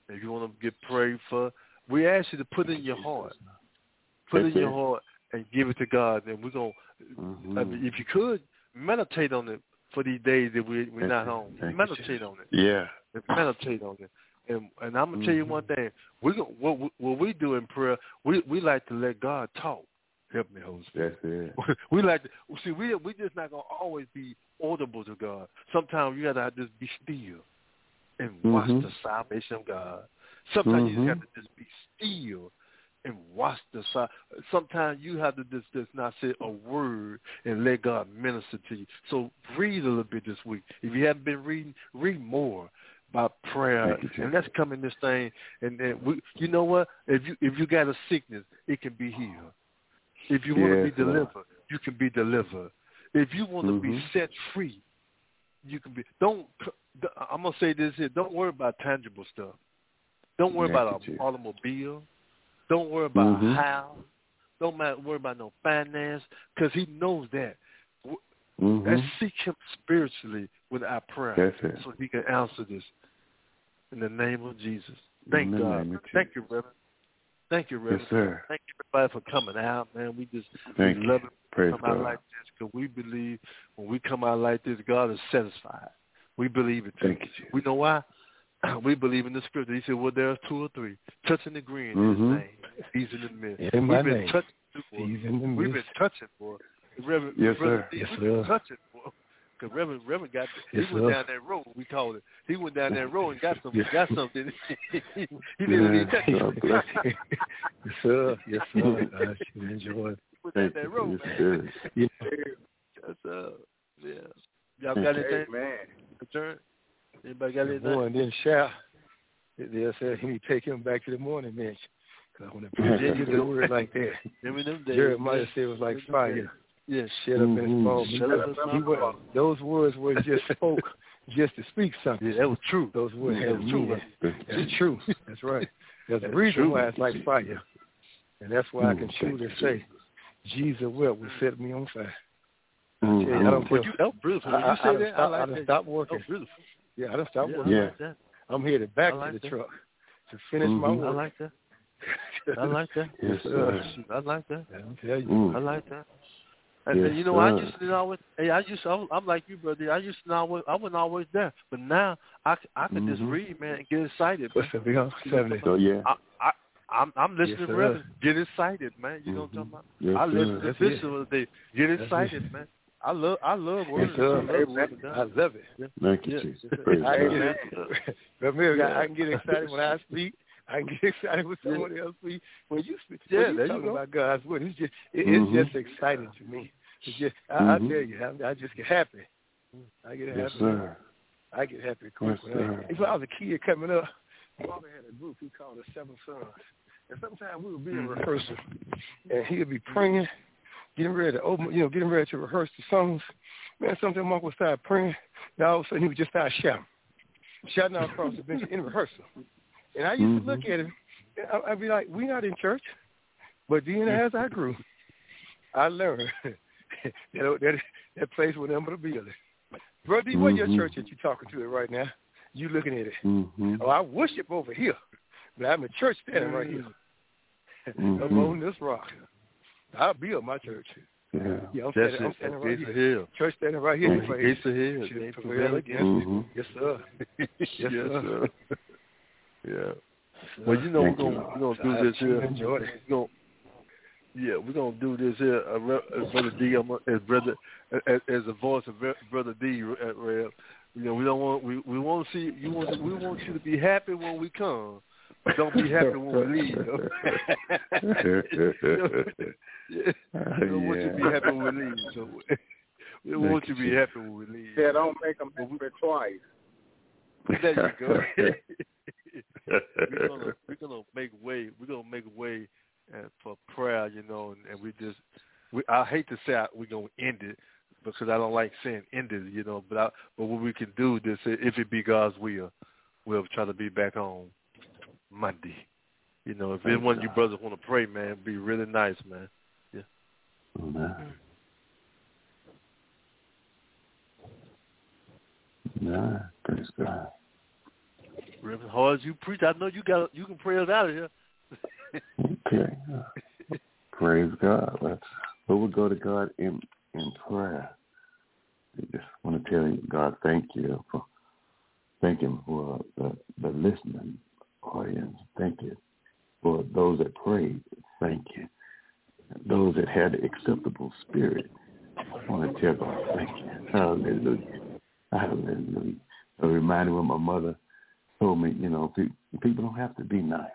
If you want to get prayed for, we ask you to put it in your heart. Put it in your heart and give it to God. And we're going to, mm-hmm. I mean, if you could, meditate on it for these days that we, we're not home. Thank meditate you, on it. Yeah. Meditate on it. And, and I'm going to mm-hmm. tell you one thing. We're gonna, what, what we do in prayer, we, we like to let God talk. Help me, Holy Spirit. That's it. We like to, see, we we just not going to always be audible to God. Sometimes you got to just be still and watch mm-hmm. the salvation of God. Sometimes mm-hmm. you just have to just be still and watch the side. Sometimes you have to just, just not say a word and let God minister to you. So read a little bit this week. If you haven't been reading, read more about prayer, you, and let's come in this thing. And, and we, you know what? If you if you got a sickness, it can be healed. If you want yes, to be delivered, Lord. You can be delivered. If you want mm-hmm. to be set free, you can be. Don't. I'm gonna say this here. Don't worry about tangible stuff. Don't worry yes, about an automobile. Don't worry about mm-hmm. a house. Don't worry about no finance, because He knows that. Mm-hmm. Let's seek Him spiritually with our prayer, so He can answer this. In the name of Jesus. Thank in God. Thank you, Reverend. Thank you, Reverend. Yes, sir. Thank you, everybody, for coming out, man. We just Thank we love you. it Praise come God. out like this, because we believe when we come out like this, God is satisfied. We believe it too. Thank you, Jesus. We know why? We believe in the scripture. He said, well, there are two or three touching and agreeing mm-hmm. in His name. He's in the midst. In my We've been name. touching for. He's in the midst. We've been touching for. Reverend, yes, Reverend, sir. Yes, sir. We've been touching for. Because Reverend, Reverend got, he yes, went sir. down that road, we called it. He went down that road and got some, yes. got something. he didn't even touch it. Yes, sir. Yes, sir. I should enjoy it. He went down that road, man. Yeah. Yes, sir. Yeah. Y'all got anything? Man. Return? Anybody got anything? Boy, and then shout. They said he need to take him back to the morning bench. Because when the preacher gets a word like that, Jeremiah said it was like fire. Yes. Shut mm-hmm. up in his phone. He, he, he was, those words were just spoke just to speak something. Yeah, that was true. Those words that had meaning. That's true. That's right. There's a reason true. why it's like fire. And that's why mm-hmm. I can truly say, Jesus will will set me on fire. Mm-hmm. I, I don't feel, you, that was beautiful. When you I, say I, that, I, I like I that. stopped working. That was beautiful. Yeah, I done stopped yeah, working. I like that. I'm headed back like to the that. truck to finish mm-hmm. my work. I like that. I like that. Yes, sir. I like that. Yeah, I'll tell you. Mm. I like that. And yes, you know, sir. I used to always, hey, I used to, I'm, I'm like you, brother. I used to always, I wasn't always there, but now I, I can mm-hmm. just read, man, and get excited. What's up, big seventy? So yeah, I, I, I'm, I'm listening yes, to Reverend. Get excited, man. You know what I'm talking about? Yes, I listen sir. to Bishop the other day. Get excited, That's man. I love, I love words. Yes, I love the word of God. I love it. Yeah. Thank you, yeah. Jesus. I can, God. get, remember, yeah. I can get excited when I speak. I can get excited when someone else speaks. When you speak, yeah, when you talking you about God's word, it's just, it, mm-hmm. it's just exciting to me. It's just, I, mm-hmm. I tell you, I, I just get happy. I get happy. Yes, sir. I get happy quick. Yes, sir. If I was a kid coming up, my father had a group he called the Seven Sons. And sometimes we would be in rehearsal, and he would be praying, getting ready to open, you know, getting ready to rehearse the songs. Man, sometimes Mark would start praying, and all of a sudden he would just start shouting, shouting out across the bench in rehearsal. And I used mm-hmm. to look at him, and I, I'd be like, "We not in church," but then as I grew, I learned that that, that place was under the building. Brother, mm-hmm. where your church that you talking to it right now? You looking at it? Mm-hmm. Oh, I worship over here, but I'm in church standing right here. Mm-hmm. I'm on this rock. I'll build my church. Yeah, yeah I'm, That's standing, I'm standing right here. here. Church standing right here. Mm-hmm. Gates of hell. Gates of hell against mm-hmm. Yes, sir. yes, yes, sir. Yeah. Well, you know we're gonna we're gonna do this here. Enjoy it. We're gonna, yeah, we're gonna do this here. Uh, as Brother D, I'm a, as brother, as, as a voice of Brother D at Rev. You know, we don't want we we want to see you want we want you to be happy when we come. Don't be happy when we leave. Yeah. We don't want you to be happy when we leave. So we don't want you to be happy when we leave. Yeah, don't make them happy twice. There you go. we're gonna we're gonna make way. We're gonna make way uh, for prayer, you know, and, and we just. We, I hate to say I, we're gonna end it because I don't like saying end it, you know. But I, but what we can do this, if it be God's will, we'll try to be back on Monday. You know, if any one of you brothers want to pray, man, it'd be really nice, man. Yeah. Amen. Yeah, praise God. Reverend hard as you preach, I know you got you can pray us out of here. Okay. Praise God. Let's but we'll go to God in in prayer. I just want to tell you, God, thank you for thank you for the, the listening audience. Thank you for those that prayed. Thank you. Those that had the acceptable spirit. I want to tell God, thank you. Hallelujah. Hallelujah. It reminded me when my mother told me, you know, people don't have to be nice.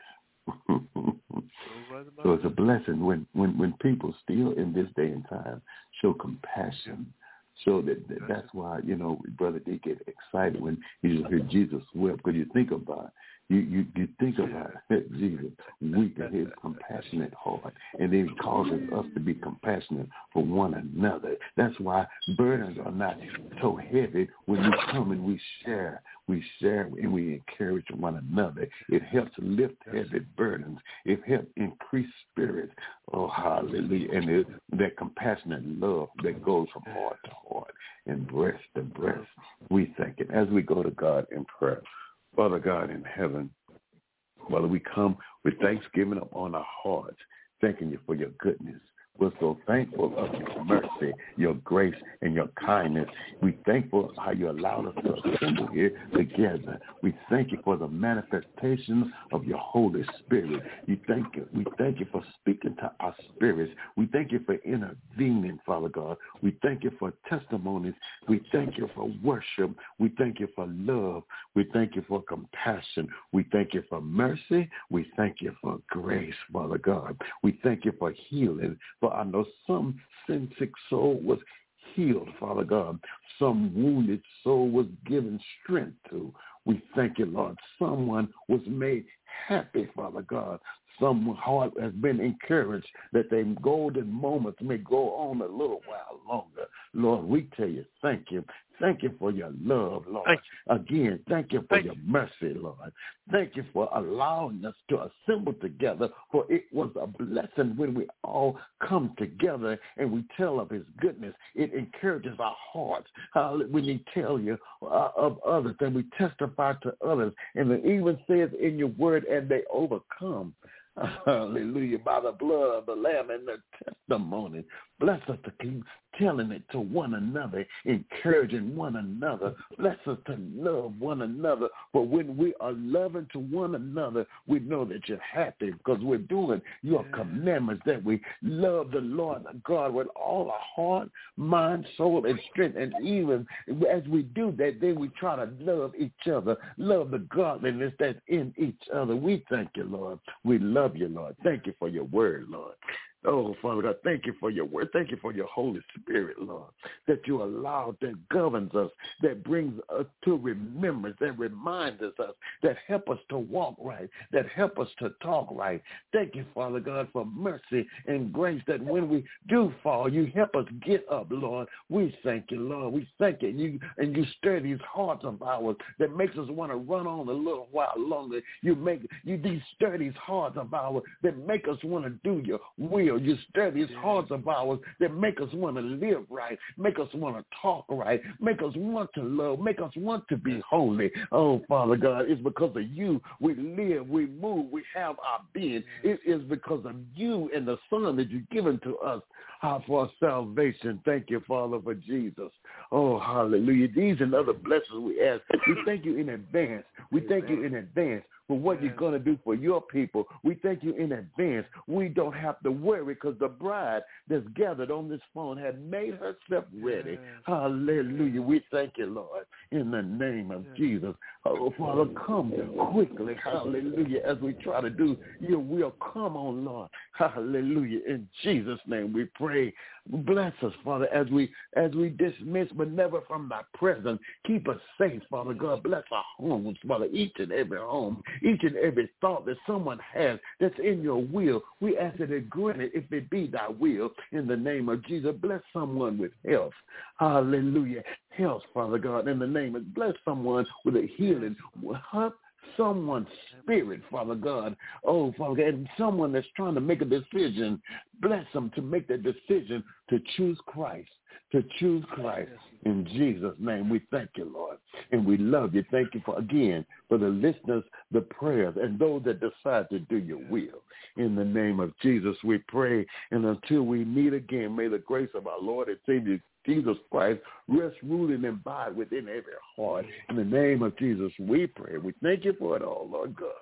So it's a blessing when, when, when people still in this day and time show compassion. So that, that that's why, you know, Brother D get excited when you hear Jesus weep, because you think about it. You, you, you think about it, Jesus weeping his compassionate heart, and then he causes us to be compassionate for one another. That's why burdens are not so heavy when we come and we share. We share and we encourage one another. It helps lift heavy burdens. It helps increase spirits. Oh, hallelujah. And it, that compassionate love that goes from heart to heart and breast to breast. We thank it as we go to God in prayer. Father God in heaven, Father, we come with thanksgiving upon our hearts, thanking you for your goodness. We're so thankful of your mercy, your grace, and your kindness. We thankful how you allowed us to assemble here together. We thank you for the manifestation of your Holy Spirit. You thank you. We thank you for speaking to our spirits. We thank you for intervening, Father God. We thank you for testimonies. We thank you for worship. We thank you for love. We thank you for compassion. We thank you for mercy. We thank you for grace, Father God. We thank you for healing. For I know some sin-sick soul was healed, Father God. Some wounded soul was given strength to. We thank you, Lord. Someone was made happy, Father God. Some heart has been encouraged that their golden moments may go on a little while longer. Lord, we tell you, thank you. Thank you for your love, Lord. Thank Again, thank you for thank your you. mercy, Lord. Thank you for allowing us to assemble together, for it was a blessing when we all come together and we tell of his goodness. It encourages our hearts uh, when we tell you uh, of others and we testify to others. And it even says in your word, and they overcome. Hallelujah. By the blood of the Lamb and the testimony. Bless us to keep telling it to one another, encouraging one another. Bless us to love one another. For when we are loving to one another, we know that you're happy because we're doing your commandments, that we love the Lord God with all our heart, mind, soul, and strength. And even as we do that, then we try to love each other, love the godliness that's in each other. We thank you, Lord. We love you, Lord. Thank you for your word, Lord. Oh, Father God, thank you for your word. Thank you for your Holy Spirit, Lord, that you allow, that governs us, that brings us to remembrance, that reminds us, that help us to walk right, that help us to talk right. Thank you, Father God, for mercy and grace, that when we do fall, you help us get up, Lord. We thank you, Lord. We thank you. you and you stir these hearts of ours that makes us want to run on a little while longer. You make you these stir these hearts of ours that make us want to do your will. You stir these hearts of ours that make us want to live right, make us want to talk right, make us want to love, make us want to be holy. Oh, Father God, it's because of you we live, we move, we have our being. It is because of you and the Son that you've given to us uh, for salvation. Thank you, Father, for Jesus. Oh, hallelujah. These and other blessings we ask. We thank you in advance. We thank you in advance for what you're going to do for your people. We thank you in advance. We don't have to worry because the bride that's gathered on this phone had made herself ready. Hallelujah. We thank you, Lord, in the name of Jesus. Oh, Father, come quickly. Hallelujah. As we try to do your will, come on, Lord. Hallelujah. In Jesus' name we pray. Bless us, Father, as we as we dismiss, but never from thy presence. Keep us safe, Father God. Bless our homes, Father, each and every home, each and every thought that someone has that's in your will. We ask that it grant it if it be thy will. In the name of Jesus, bless someone with health. Hallelujah. Health, Father God, in the name of, bless someone with a healing. Help someone's spirit, Father God. Oh, Father God, and someone that's trying to make a decision, bless them to make that decision to choose Christ. to choose Christ. In Jesus' name, we thank you, Lord, and we love you. Thank you for, again, for the listeners, the prayers, and those that decide to do your will. In the name of Jesus, we pray, and until we meet again, may the grace of our Lord and Savior Jesus Christ rest, rule, and abide within every heart. In the name of Jesus, we pray. We thank you for it all, Lord God.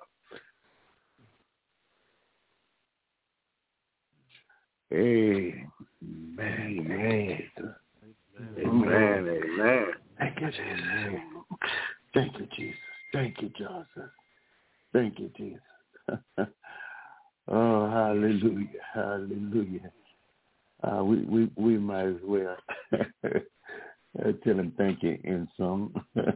Amen. Amen. Amen. Amen. Thank you, Jesus. Thank you, Jesus. Thank you, Jesus. Thank you, Jesus. Oh, hallelujah. Hallelujah. Uh, we, we, we might as well tell him thank you in song.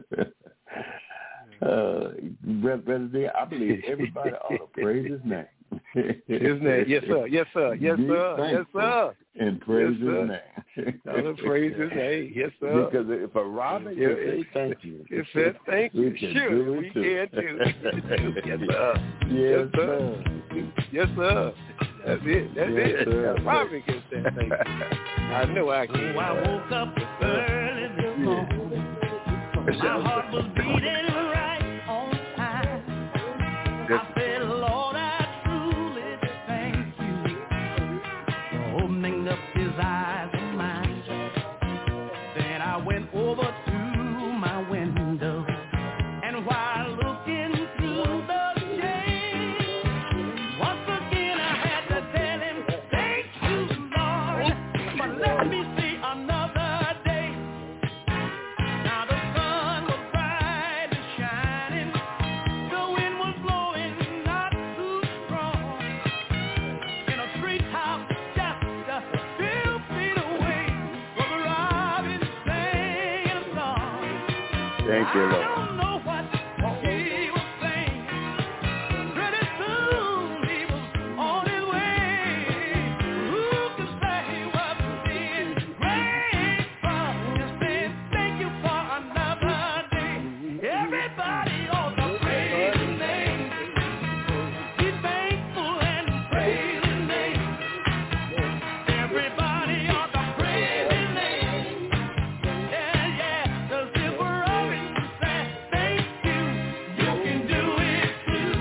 uh, Brother D, I believe everybody ought to praise his name. His name, yes sir, yes sir, yes sir, yes sir, and praise yes, his name. I'll praise his name, yes sir. Because if a Robin yeah, can say thank you, it said thank you. We can Sure, do it we too. can too. Yes sir, yes, yes sir, yes sir. That's it. That's yes, it. Sir. Robin can say thank you. I know I can. Oh, I woke up early this morning. My heart was beating right on time. I said, Lord, I truly thank you for opening up his eyes of mine. Then I went over to my window, and while looking through the shade, once again I had to tell him, thank you, Lord, for letting me see another day. Now the sun was bright and shining, the wind was blowing not too strong. In a treetop just a few feet away was a robin singing a song. Thank you, I Lord. don't know what he was saying. Pretty soon he was on his way. Who could say he wasn't being grateful? Just saying thank you for another day. Everybody ought to praise his name. Be thankful and praise his name. Everybody ought to praise his name. Yeah, yeah. The silver robin said thank you. You can do it too.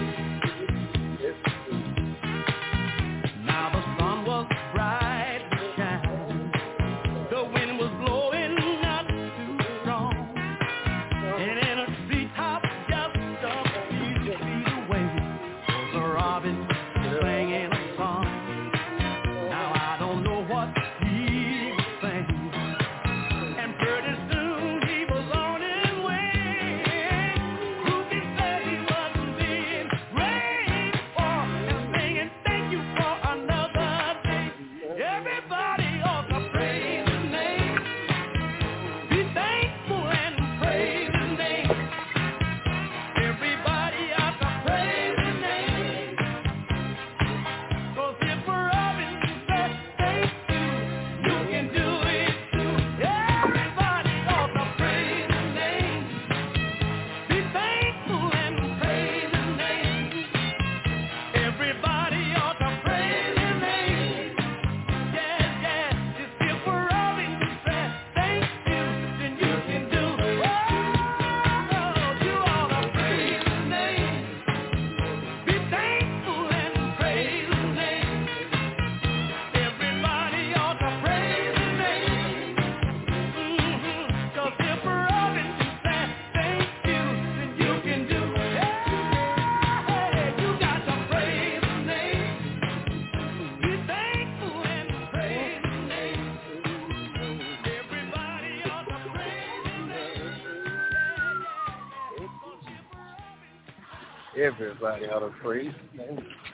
Now the sun was bright and shining. The wind was blowing not too strong. And in a treetop just a few feet away was a robin singing a song. Now I don't know what he was saying. And pretty soon he was on his way. Who can say he wasn't being grateful and singing thank you for another day? Everybody ought to praise his name. Be thankful and praise his name. Everybody ought to praise his name. 'Cause if Robin said thank you, you can do it too. Everybody ought to praise his name. Be thankful and praise his name. Everybody ought to praise his name. Yeah, yeah. If Robin said thank you, then you can do it. Oh, you ought to praise his name. Be thankful and praise his name. Everybody ought to praise his name. Mm-hmm. 'Cause if Robin said thank you, then you can do it. Hey, you got to praise his name. Be thankful and praise his name. Everybody ought to praise his name. Everybody ought to praise his name.